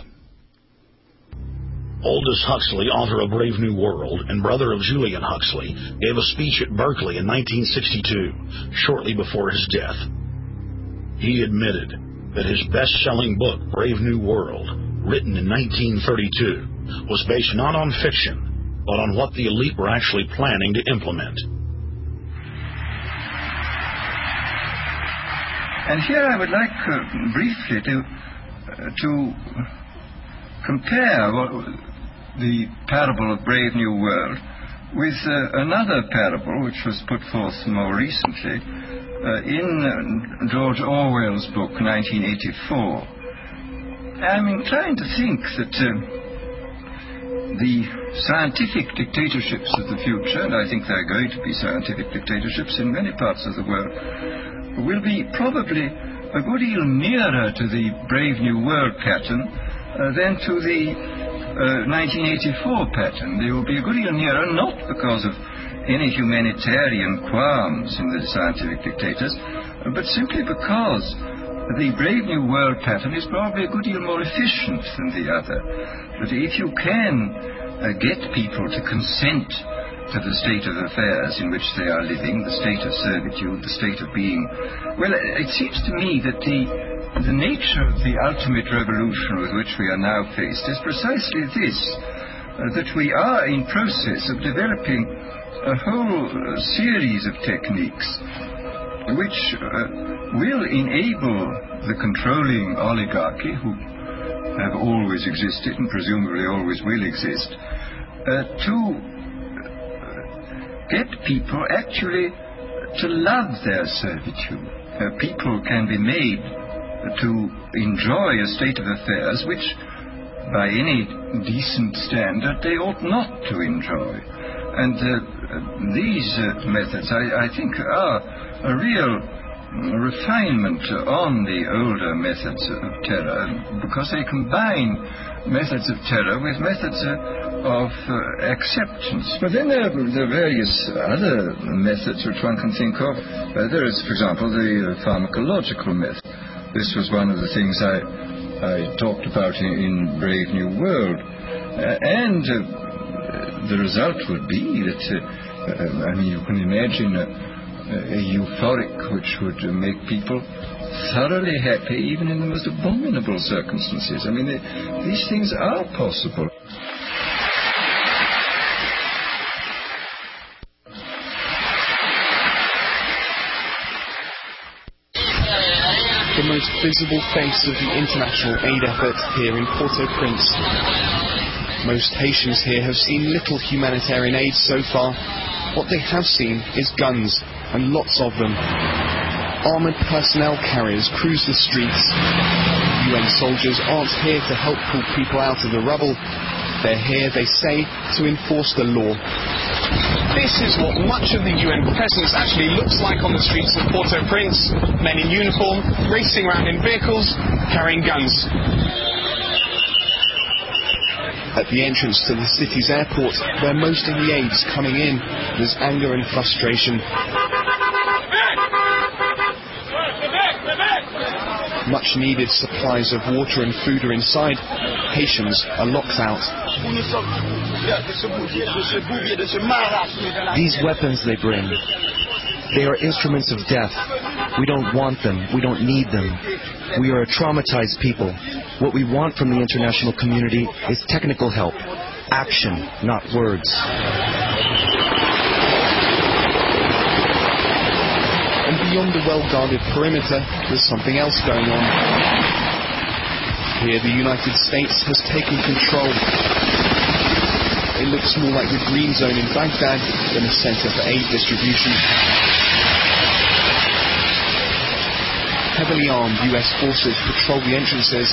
Aldous Huxley, author of Brave New World and brother of Julian Huxley, gave a speech at Berkeley in nineteen sixty-two, shortly before his death. He admitted that his best-selling book, Brave New World, written in nineteen thirty-two, was based not on fiction, but on what the elite were actually planning to implement. And here I would like uh, briefly to uh, to compare what, the parable of Brave New World with uh, another parable which was put forth more recently uh, in uh, George Orwell's book, nineteen eighty-four. I'm inclined to think that uh, the scientific dictatorships of the future, and I think there are going to be scientific dictatorships in many parts of the world, will be probably a good deal nearer to the Brave New World pattern uh, than to the uh, nineteen eighty-four pattern. They will be a good deal nearer, not because of any humanitarian qualms in the scientific dictators, uh, but simply because the Brave New World pattern is probably a good deal more efficient than the other. But if you can uh, get people to consent to the state of affairs in which they are living, the state of servitude, the state of being, well, it seems to me that the, the nature of the ultimate revolution with which we are now faced is precisely this, uh, that we are in process of developing a whole uh, series of techniques which uh, will enable the controlling oligarchy, who have always existed and presumably always will exist, uh, to get people actually to love their servitude. Uh, people can be made to enjoy a state of affairs which, by any decent standard, they ought not to enjoy. And uh, these uh, methods, I, I think, are a real refinement on the older methods of terror, because they combine methods of terror with methods uh, of uh, acceptance. But then there are the various other methods which one can think of. Uh, there is, for example, the uh, pharmacological method. This was one of the things I, I talked about in, in Brave New World. Uh, and uh, the result would be that, uh, uh, I mean, you can imagine a, a euphoric which would uh, make people thoroughly happy even in the most abominable circumstances. I mean, they, these things are possible. The most visible face of the international aid effort here in Port-au-Prince. Most Haitians here have seen little humanitarian aid so far. What they have seen is guns, and lots of them. Armoured personnel carriers cruise the streets. U N soldiers aren't here to help pull people out of the rubble. They're here, they say, to enforce the law. This is what much of the U N presence actually looks like on the streets of Port-au-Prince. Men in uniform, racing around in vehicles, carrying guns. At the entrance to the city's airport, where most of the aid is coming in, there's anger and frustration. Much needed supplies of water and food are inside. Haitians are locked out. These weapons they bring, they are instruments of death. We don't want them. We don't need them. We are a traumatized people. What we want from the international community is technical help. Action, not words. And beyond the well-guarded perimeter, there's something else going on. Here, the United States has taken control. It looks more like the green zone in Baghdad than a center for aid distribution. Heavily armed U S forces patrol the entrances.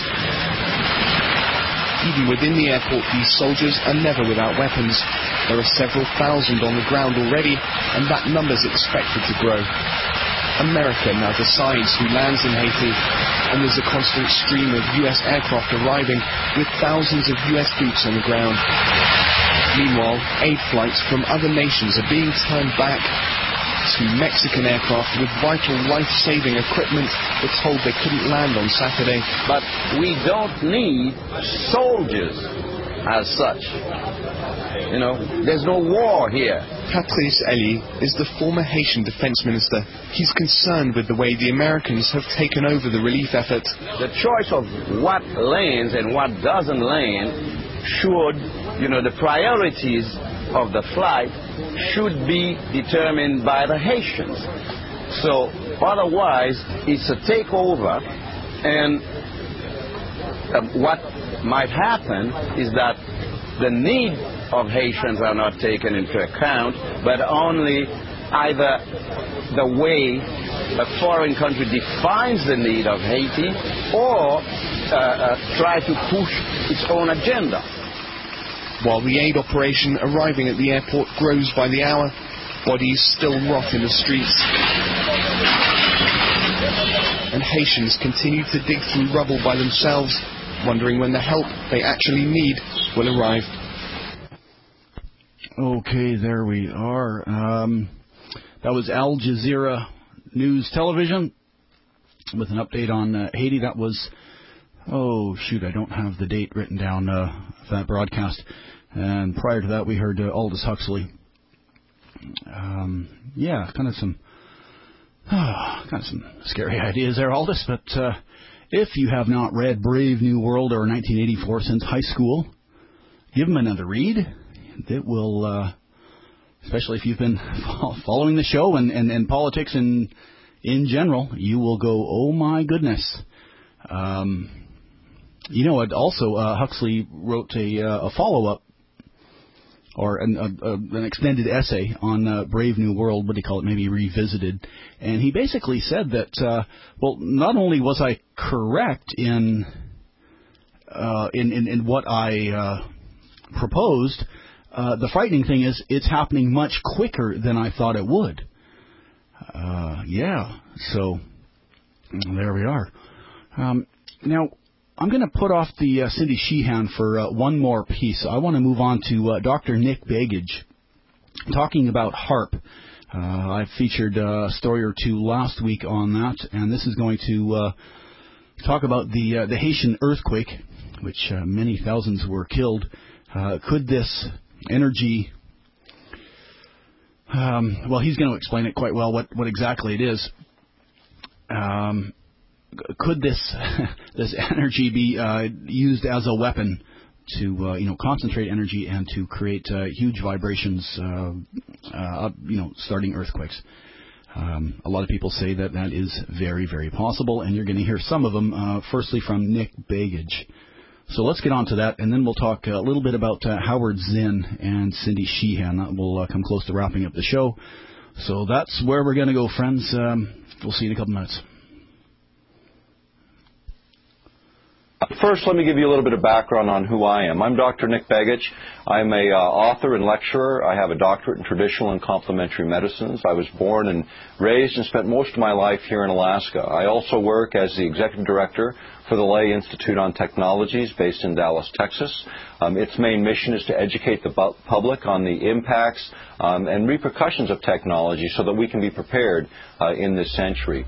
Even within the airport, these soldiers are never without weapons. There are several thousand on the ground already, and that number's expected to grow. America now decides who lands in Haiti, and there's a constant stream of U S aircraft arriving with thousands of U S boots on the ground. Meanwhile, aid flights from other nations are being turned back. Two Mexican aircraft with vital life-saving equipment were told they couldn't land on Saturday. But we don't need soldiers as such. You know, there's no war here. Patrice Elie is the former Haitian defense minister. He's concerned with the way the Americans have taken over the relief effort. The choice of what lands and what doesn't land should, you know, the priorities of the flight should be determined by the Haitians. So otherwise, it's a takeover, and uh, what might happen is that the need of Haitians are not taken into account, but only either the way a foreign country defines the need of Haiti, or uh, uh, try to push its own agenda. While the aid operation arriving at the airport grows by the hour, bodies still rot in the streets. And Haitians continue to dig through rubble by themselves, wondering when the help they actually need will arrive. Okay, there we are. Um, that was Al Jazeera News Television with an update on uh, Haiti. That was, oh, shoot, I don't have the date written down uh, for that broadcast. And prior to that, we heard uh, Aldous Huxley. Um, yeah, kind of some... Oh, kind of some scary ideas there, Aldous, but uh, if you have not read Brave New World or nineteen eighty-four since high school, give them another read. It will, uh, especially if you've been following the show and, and, and politics in, in general, you will go, oh my goodness. Um, you know, also uh, Huxley wrote a, uh, a follow-up or an, a, a, an extended essay on uh, Brave New World, what do you call it, maybe revisited. And he basically said that, uh, well, not only was I correct in uh, in, in, in what I uh, proposed, uh, the frightening thing is it's happening much quicker than I thought it would. Uh, yeah, so there we are. Um, now, I'm going to put off the uh, Cindy Sheehan for uh, one more piece. I want to move on to uh, Doctor Nick Begich talking about HAARP. Uh, I featured uh, a story or two last week on that, and this is going to uh, talk about the uh, the Haitian earthquake, which uh, many thousands were killed. Uh, could this energy... Um, well, he's going to explain it quite well, what, what exactly it is. Um... Could this this energy be uh, used as a weapon to uh, you know concentrate energy and to create uh, huge vibrations, uh, uh, you know, starting earthquakes? Um, a lot of people say that that is very, very possible, and you're going to hear some of them. Uh, firstly, from Nick Begich. So let's get on to that, and then we'll talk a little bit about uh, Howard Zinn and Cindy Sheehan. That will uh, come close to wrapping up the show. So that's where we're going to go, friends. Um, we'll see you in a couple minutes. First, let me give you a little bit of background on who I am. I'm Doctor Nick Begich. I'm a uh, author and lecturer. I have a doctorate in traditional and complementary medicines. I was born and raised and spent most of my life here in Alaska. I also work as the executive director for the Lay Institute on Technologies based in Dallas, Texas. Um, its main mission is to educate the bu- public on the impacts um, and repercussions of technology so that we can be prepared uh, in this century.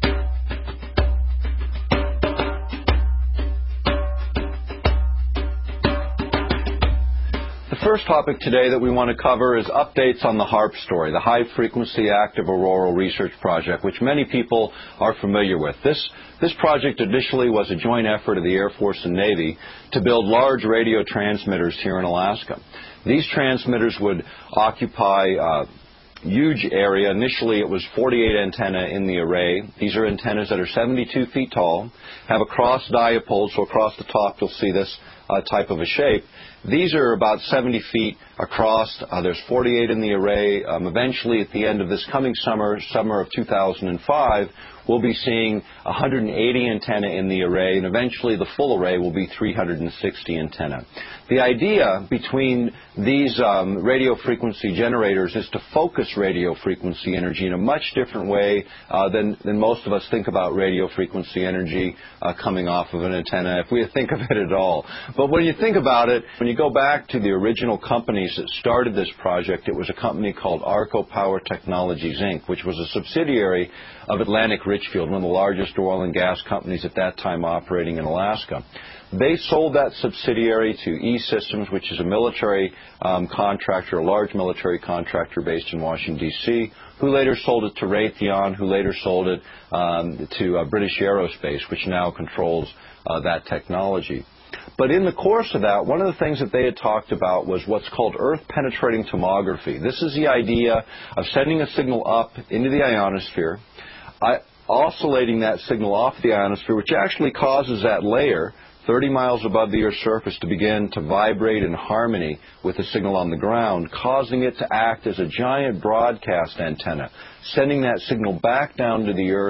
The first topic today that we want to cover is updates on the HAARP story, the High Frequency Active Auroral Research Project, which many people are familiar with. This, this project initially was a joint effort of the Air Force and Navy to build large radio transmitters here in Alaska. These transmitters would occupy a huge area. Initially, it was forty-eight antennae in the array. These are antennas that are seventy-two feet tall, have a cross dipole, so across the top you'll see this uh, type of a shape. These are about seventy feet across. Uh, there's forty-eight in the array. Um, eventually, at the end of this coming summer, summer of two thousand five, we'll be seeing one hundred eighty antennae in the array, and eventually the full array will be three hundred sixty antennae. The idea between these um, radio frequency generators is to focus radio frequency energy in a much different way uh, than, than most of us think about radio frequency energy uh, coming off of an antenna, if we think of it at all. But when you think about it, when you go back to the original companies that started this project, it was a company called Arco Power Technologies, Incorporated, which was a subsidiary of Atlantic Richfield, one of the largest oil and gas companies at that time operating in Alaska. They sold that subsidiary to E-Systems, which is a military um, contractor, a large military contractor based in Washington, D C, who later sold it to Raytheon, who later sold it um, to uh, British Aerospace, which now controls uh, that technology. But in the course of that, one of the things that they had talked about was what's called earth-penetrating tomography. This is the idea of sending a signal up into the ionosphere, uh, oscillating that signal off the ionosphere, which actually causes that layer thirty miles above the Earth's surface to begin to vibrate in harmony with the signal on the ground, causing it to act as a giant broadcast antenna, sending that signal back down to the Earth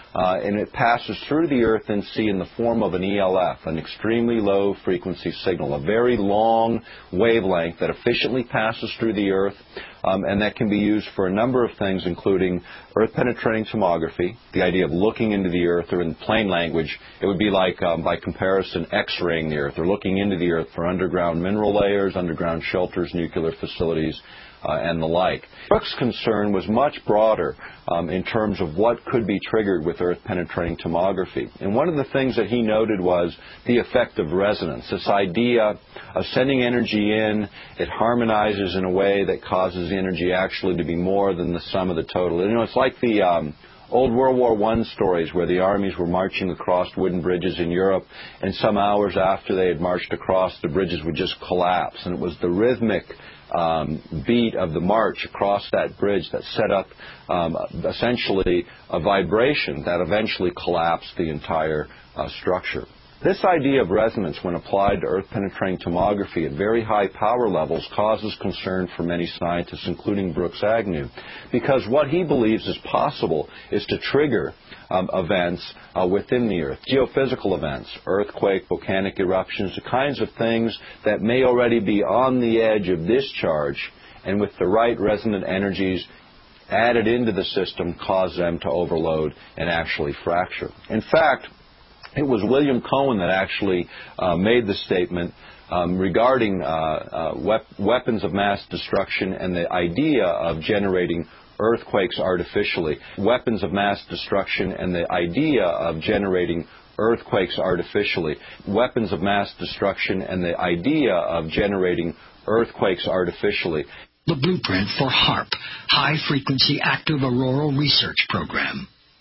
uh, and it passes through the Earth and sea in the form of an E L F, an extremely low frequency signal, a very long wavelength that efficiently passes through the Earth, um, and that can be used for a number of things, including Earth-penetrating tomography, the idea of looking into the Earth, or in plain language, it would be like, um, by comparison, X-raying the Earth, or looking into the Earth for underground mineral layers, underground shelters, nuclear facilities, Uh, and the like. Brooks' concern was much broader um, in terms of what could be triggered with Earth-penetrating tomography. And one of the things that he noted was the effect of resonance, this idea of sending energy in, it harmonizes in a way that causes the energy actually to be more than the sum of the total. You know, it's like the um, old World War One stories where the armies were marching across wooden bridges in Europe, and some hours after they had marched across, the bridges would just collapse. And it was the rhythmic Um, beat of the march across that bridge that set up um, essentially a vibration that eventually collapsed the entire uh, structure. This idea of resonance, when applied to Earth-penetrating tomography at very high power levels, causes concern for many scientists, including Brooks Agnew, because what he believes is possible is to trigger um, events uh, within the Earth, geophysical events, earthquake, volcanic eruptions, the kinds of things that may already be on the edge of discharge, and with the right resonant energies added into the system, cause them to overload and actually fracture. In fact, it was William Cohen that actually uh, made the statement um, regarding uh, uh, wep- weapons of mass destruction and the idea of generating earthquakes artificially. Weapons of mass destruction and the idea of generating earthquakes artificially. Weapons of mass destruction and the idea of generating earthquakes artificially. The blueprint for HAARP, High Frequency Active Auroral Research Program.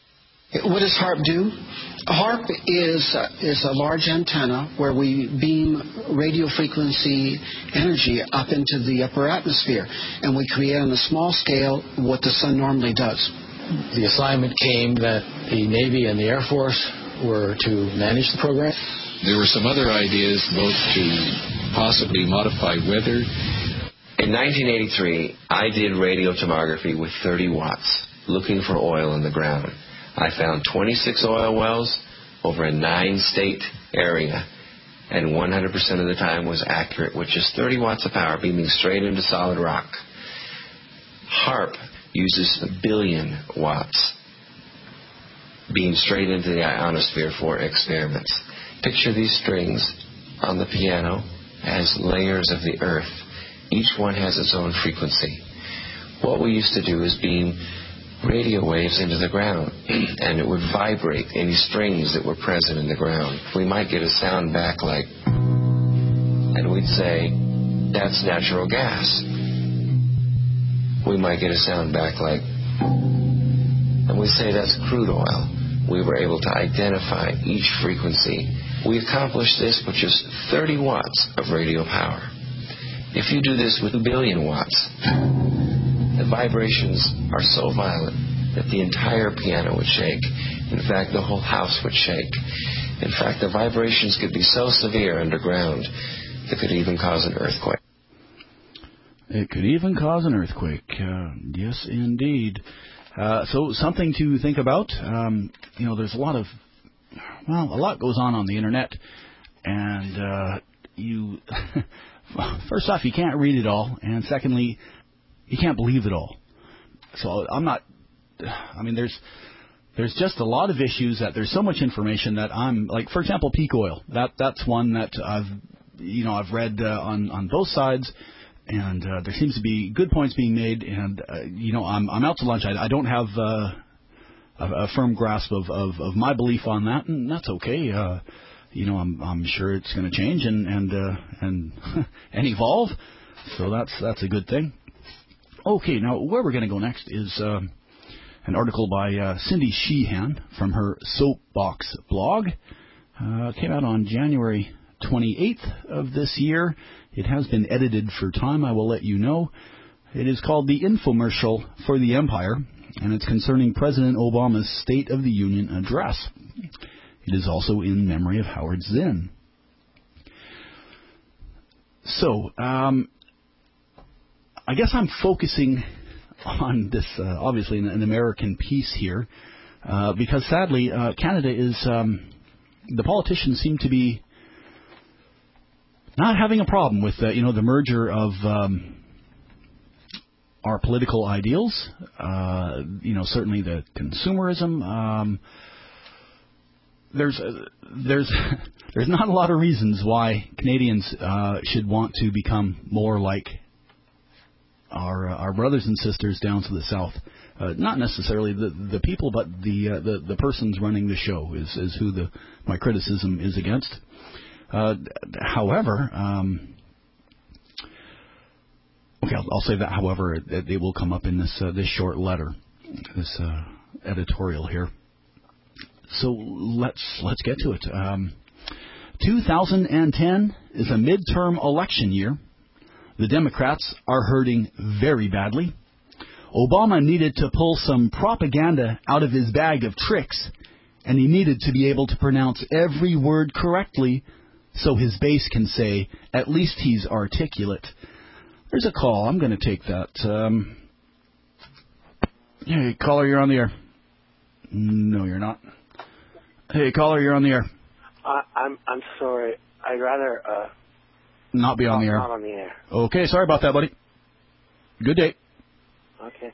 What does HAARP do? HAARP is uh, is a large antenna where we beam radio frequency energy up into the upper atmosphere, and we create on a small scale what the sun normally does. The assignment came that the Navy and the Air Force were to manage the program. There were some other ideas, both to possibly modify weather. In nineteen eighty-three, I did radio tomography with thirty watts, looking for oil in the ground. I found twenty-six oil wells over a nine-state area, and one hundred percent of the time was accurate with just thirty watts of power beaming straight into solid rock. HAARP uses a billion watts beamed straight into the ionosphere for experiments. Picture these strings on the piano as layers of the Earth. Each one has its own frequency. What we used to do is beam radio waves into the ground, and it would vibrate any strings that were present in the ground. We might get a sound back like, and we'd say, that's natural gas. We might get a sound back like, and we'd say that's crude oil. We were able to identify each frequency. We accomplished this with just thirty watts of radio power. If you do this with a billion watts, the vibrations are so violent that the entire piano would shake. In fact, the whole house would shake. In fact, the vibrations could be so severe underground that could even cause an earthquake. It could even cause an earthquake. Uh, yes, indeed. Uh, so something to think about. Um, you know, there's a lot of, well, a lot goes on on the internet, and uh, you, first off, you can't read it all, and secondly, you can't believe it all. So I'm not, I mean, there's there's just a lot of issues that there's so much information that I'm, like, for example, peak oil. That That's one that I've, you know, I've read uh, on, on both sides, and uh, there seems to be good points being made, and, uh, you know, I'm I'm out to lunch. I, I don't have uh, a, a firm grasp of, of, of my belief on that, and that's okay. Uh, you know, I'm I'm sure it's going to change and and uh, and and evolve, so that's that's a good thing. Okay, now where we're going to go next is um, an article by uh, Cindy Sheehan from her Soapbox blog. Uh, came out on January twenty-eighth of this year. It has been edited for time, I will let you know. It is called The Infomercial for the Empire, and it's concerning President Obama's State of the Union address. It is also in memory of Howard Zinn. So, um... I guess I'm focusing on this, uh, obviously, an, an American piece here, Uh, because sadly, uh, Canada is, um, the politicians seem to be not having a problem with, uh, you know, the merger of um, our political ideals. Uh, you know, certainly the consumerism. Um, there's uh, there's there's not a lot of reasons why Canadians uh, should want to become more like our uh, our brothers and sisters down to the south. Uh, not necessarily the the people, but the uh, the the persons running the show is is who the my criticism is against. Uh, however, um, okay, I'll, I'll say that. However, it, it will come up in this uh, this short letter, this uh, editorial here. So let's let's get to it. Um, two thousand ten is a midterm election year. The Democrats are hurting very badly. Obama needed to pull some propaganda out of his bag of tricks, and he needed to be able to pronounce every word correctly so his base can say, at least he's articulate. There's a call. I'm going to take that. Um, hey, caller, you're on the air. No, you're not. Hey, caller, you're on the air. Uh, I'm I'm sorry. I'd rather uh, not be on the air. Not on the air. Okay, sorry about that, buddy. Good day. Okay.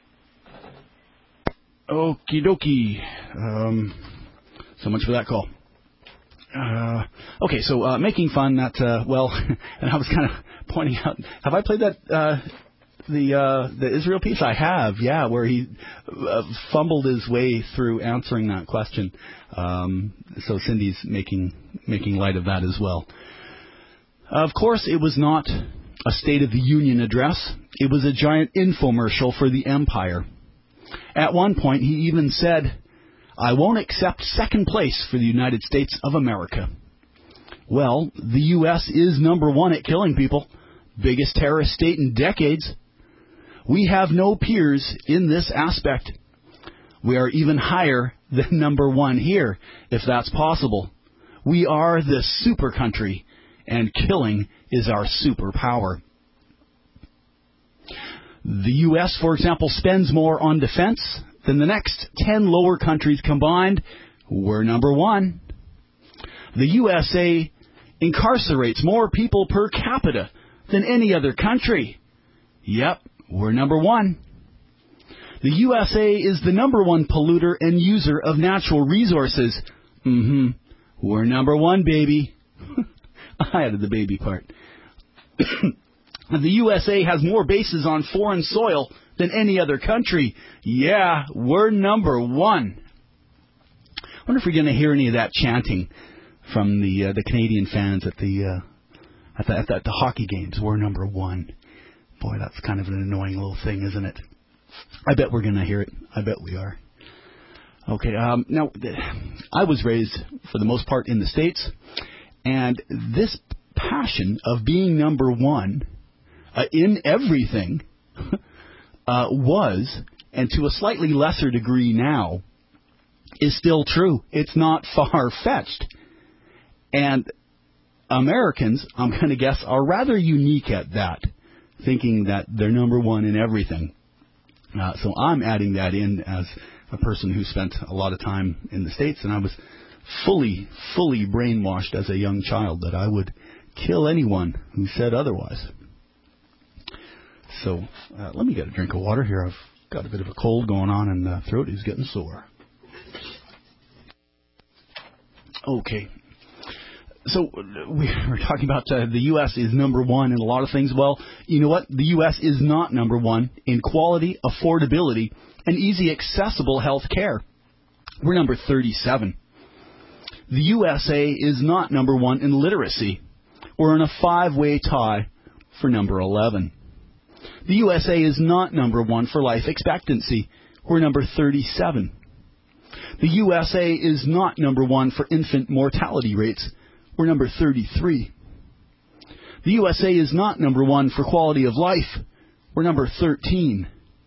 Okie dokie. Um, so much for that call. Uh, okay, so uh, making fun that, uh, well, and I was kind of pointing out, have I played that, uh, the uh, the Israel piece? I have, yeah, where he uh, fumbled his way through answering that question. Um, so Cindy's making making light of that as well. Of course, it was not a State of the Union address. It was a giant infomercial for the empire. At one point, he even said, I won't accept second place for the United States of America. Well, the U S is number one at killing people. Biggest terrorist state in decades. We have no peers in this aspect. We are even higher than number one here, if that's possible. We are the super country, and killing is our superpower. The U S, for example, spends more on defense than the next ten lower countries combined. We're number one. The U S A incarcerates more people per capita than any other country. Yep, we're number one. The U S A is the number one polluter and user of natural resources. Mm-hmm. We're number one, baby. I added the baby part. The U S A has more bases on foreign soil than any other country. Yeah, we're number one. I wonder if we're going to hear any of that chanting from the uh, the Canadian fans at the, uh, at the at the at the hockey games. We're number one. Boy, that's kind of an annoying little thing, isn't it? I bet we're going to hear it. I bet we are. Okay. Um, now, I was raised for the most part in the States, and this passion of being number one uh, in everything uh, was, and to a slightly lesser degree now, is still true. It's not far-fetched. And Americans, I'm going to guess, are rather unique at that, thinking that they're number one in everything. Uh, so I'm adding that in as a person who spent a lot of time in the States, and I was fully, fully brainwashed as a young child that I would kill anyone who said otherwise. So uh, let me get a drink of water here. I've got a bit of a cold going on, and the throat is getting sore. Okay. So we were talking about uh, the U S is number one in a lot of things. Well, you know what? The U S is not number one in quality, affordability, and easy accessible health care. We're number thirty-seven. The U S A is not number one in literacy. We're in a five-way tie for number eleven. The U S A is not number one for life expectancy. We're number thirty-seven. The U S A is not number one for infant mortality rates. We're number thirty-three. The U S A is not number one for quality of life. We're number thirteen.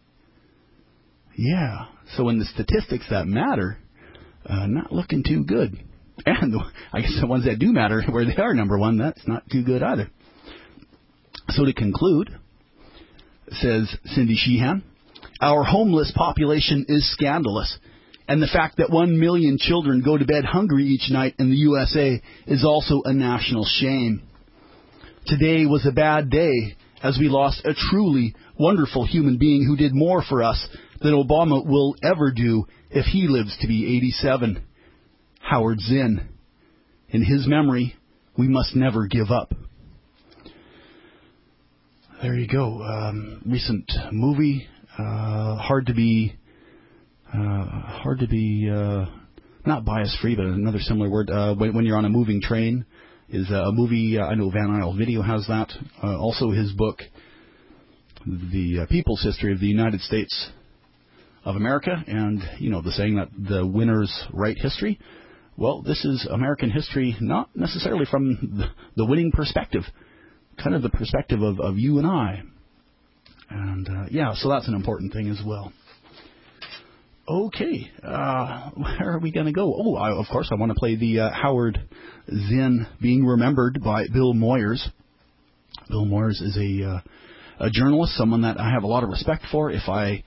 Yeah, so in the statistics that matter, uh, not looking too good. And the, I guess the ones that do matter, where they are number one, that's not too good either. So to conclude, says Cindy Sheehan, our homeless population is scandalous. And the fact that one million children go to bed hungry each night in the U S A is also a national shame. Today was a bad day as we lost a truly wonderful human being who did more for us than Obama will ever do if he lives to be eighty-seven. Howard Zinn. In his memory, we must never give up. There you go. Um, recent movie. Uh, hard to be, uh, hard to be, uh, not bias-free, but another similar word. Uh, when, when you're on a moving train is a movie. Uh, I know Van Isle Video has that. Uh, also, his book, The uh, People's History of the United States of America, and you know the saying that the winners write history. Well, this is American history, not necessarily from the winning perspective, kind of the perspective of, of you and I. And, uh, yeah, so that's an important thing as well. Okay, uh, where are we going to go? Oh, I, of course, I want to play the uh, Howard Zinn Being Remembered by Bill Moyers. Bill Moyers is a, uh, a journalist, someone that I have a lot of respect for. If I...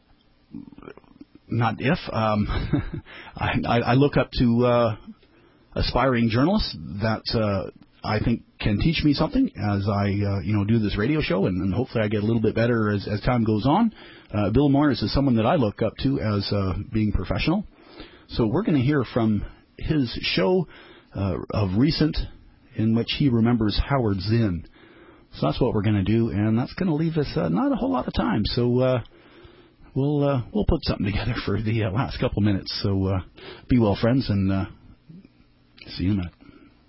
Not if. Um, I, I look up to uh, aspiring journalists that uh, I think can teach me something as I, uh, you know, do this radio show, and, and hopefully I get a little bit better as, as time goes on. Uh, Bill Moyers is someone that I look up to as uh, being professional. So we're going to hear from his show uh, of recent in which he remembers Howard Zinn. So that's what we're going to do, and that's going to leave us uh, not a whole lot of time. So... Uh, We'll uh, we'll put something together for the uh, last couple minutes. So uh, be well, friends, and uh, see you in a minute.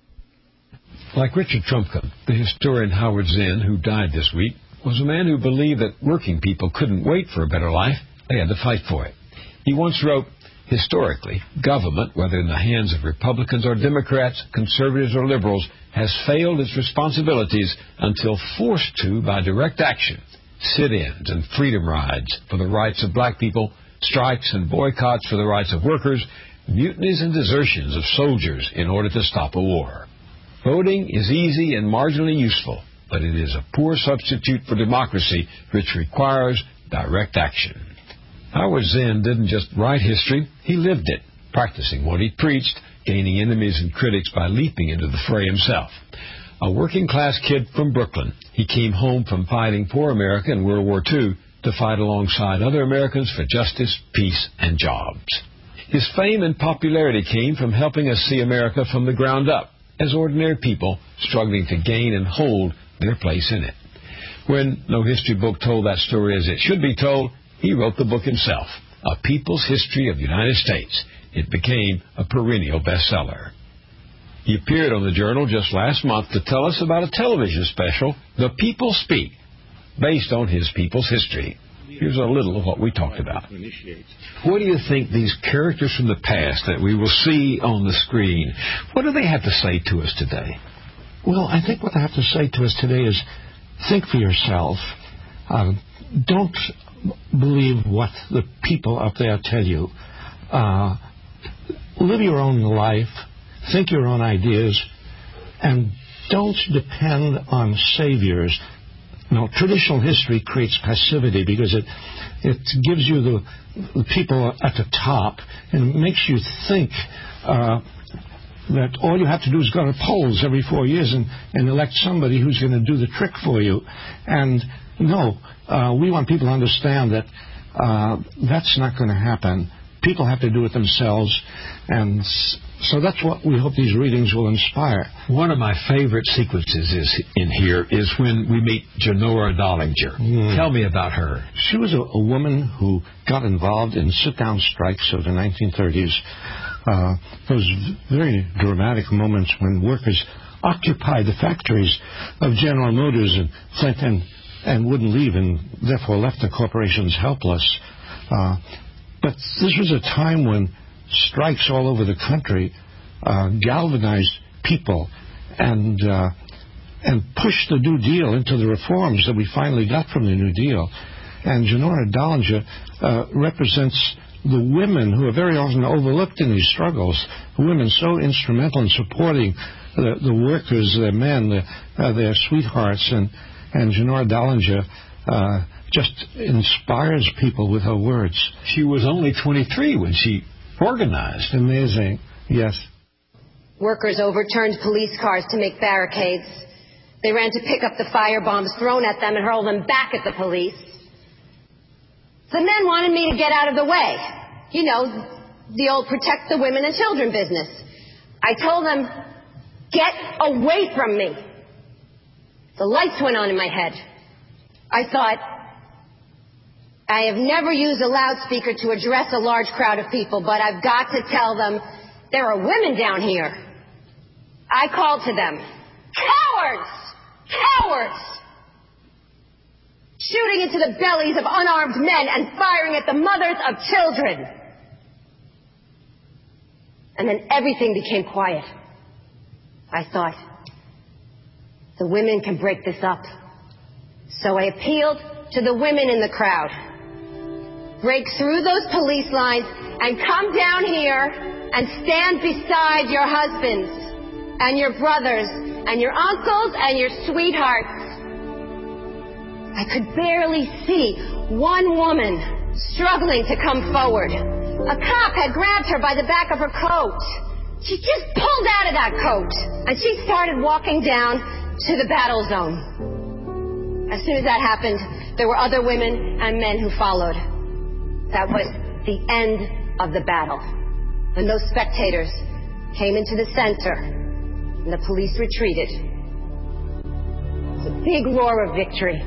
Like Richard Trumka, the historian Howard Zinn, who died this week, was a man who believed that working people couldn't wait for a better life. They had to fight for it. He once wrote, historically, government, whether in the hands of Republicans or Democrats, conservatives or liberals, has failed its responsibilities until forced to by direct action. Sit-ins and freedom rides for the rights of black people, strikes and boycotts for the rights of workers, mutinies and desertions of soldiers in order to stop a war. Voting is easy and marginally useful, but it is a poor substitute for democracy, which requires direct action. Howard Zinn didn't just write history, he lived it, practicing what he preached, gaining enemies and critics by leaping into the fray himself. A working-class kid from Brooklyn, he came home from fighting for America in World War Two to fight alongside other Americans for justice, peace, and jobs. His fame and popularity came from helping us see America from the ground up, as ordinary people struggling to gain and hold their place in it. When no history book told that story as it should be told, he wrote the book himself, A People's History of the United States. It became a perennial bestseller. He appeared on the Journal just last month to tell us about a television special, The People Speak, based on his people's history. Here's a little of what we talked about. What do you think these characters from the past that we will see on the screen, what do they have to say to us today? Well, I think what they have to say to us today is think for yourself. Uh, don't believe what the people up there tell you. Uh, live your own life. Think your own ideas, and don't depend on saviors. You know, traditional history creates passivity because it it gives you the, the people at the top and it makes you think uh, that all you have to do is go to polls every four years and, and elect somebody who's going to do the trick for you. And no, uh, we want people to understand that uh, that's not going to happen. People have to do it themselves, and so that's what we hope these readings will inspire. One of my favorite sequences is in here is when we meet Janora Dollinger. Mm. Tell me about her. She was a, a woman who got involved in sit-down strikes of the nineteen thirties. Uh, those very dramatic moments when workers occupied the factories of General Motors and Flint and, and wouldn't leave, and therefore left the corporations helpless. Uh, But this was a time when strikes all over the country uh, galvanized people and uh, and pushed the New Deal into the reforms that we finally got from the New Deal. And Janora Dollinger uh, represents the women who are very often overlooked in these struggles, women so instrumental in supporting the, the workers, their men, the, uh, their sweethearts. And, and Janora Dollinger Uh, just inspires people with her words. She was only twenty-three when she organized. Amazing. Yes. Workers overturned police cars to make barricades. They ran to pick up the fire bombs thrown at them and hurl them back at the police. The men wanted me to get out of the way. You know, the old protect the women and children business. I told them, get away from me. The lights went on in my head. I thought, I have never used a loudspeaker to address a large crowd of people, but I've got to tell them there are women down here. I called to them, cowards! Cowards! Shooting into the bellies of unarmed men and firing at the mothers of children. And then everything became quiet. I thought, the women can break this up. So I appealed to the women in the crowd. Break through those police lines and come down here and stand beside your husbands and your brothers and your uncles and your sweethearts. I could barely see one woman struggling to come forward. A cop had grabbed her by the back of her coat. She just pulled out of that coat, and she started walking down to the battle zone. As soon as that happened, there were other women and men who followed. That was the end of the battle. And those spectators came into the center, and the police retreated. It was a big roar of victory.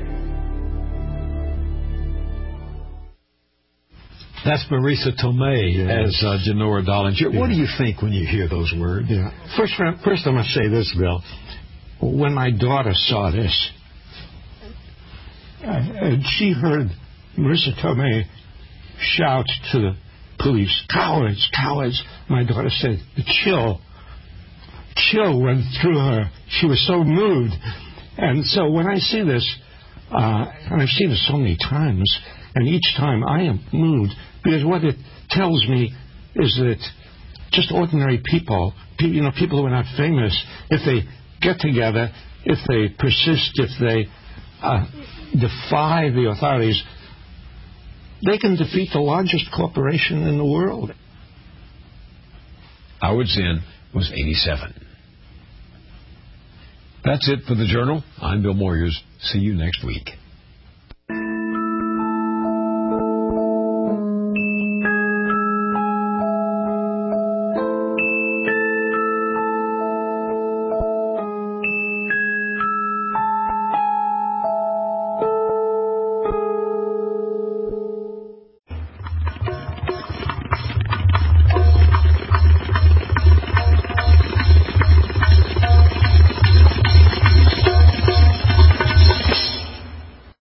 That's Marisa Tomei, yes. As uh, Janora Dollinger. Yeah. What do you think when you hear those words? Yeah. First, first I'm going to say this, Bill. When my daughter saw this, uh, and she heard Marisa Tomei shout to the police, cowards, cowards, my daughter said, the chill, chill went through her. She was so moved. And so when I see this, uh, and I've seen it so many times, and each time I am moved, because what it tells me is that just ordinary people, you know, people who are not famous, if they get together, if they persist, if they uh, defy the authorities, they can defeat the largest corporation in the world. Howard Zinn was eighty-seven. That's it for the Journal. I'm Bill Moyers. See you next week.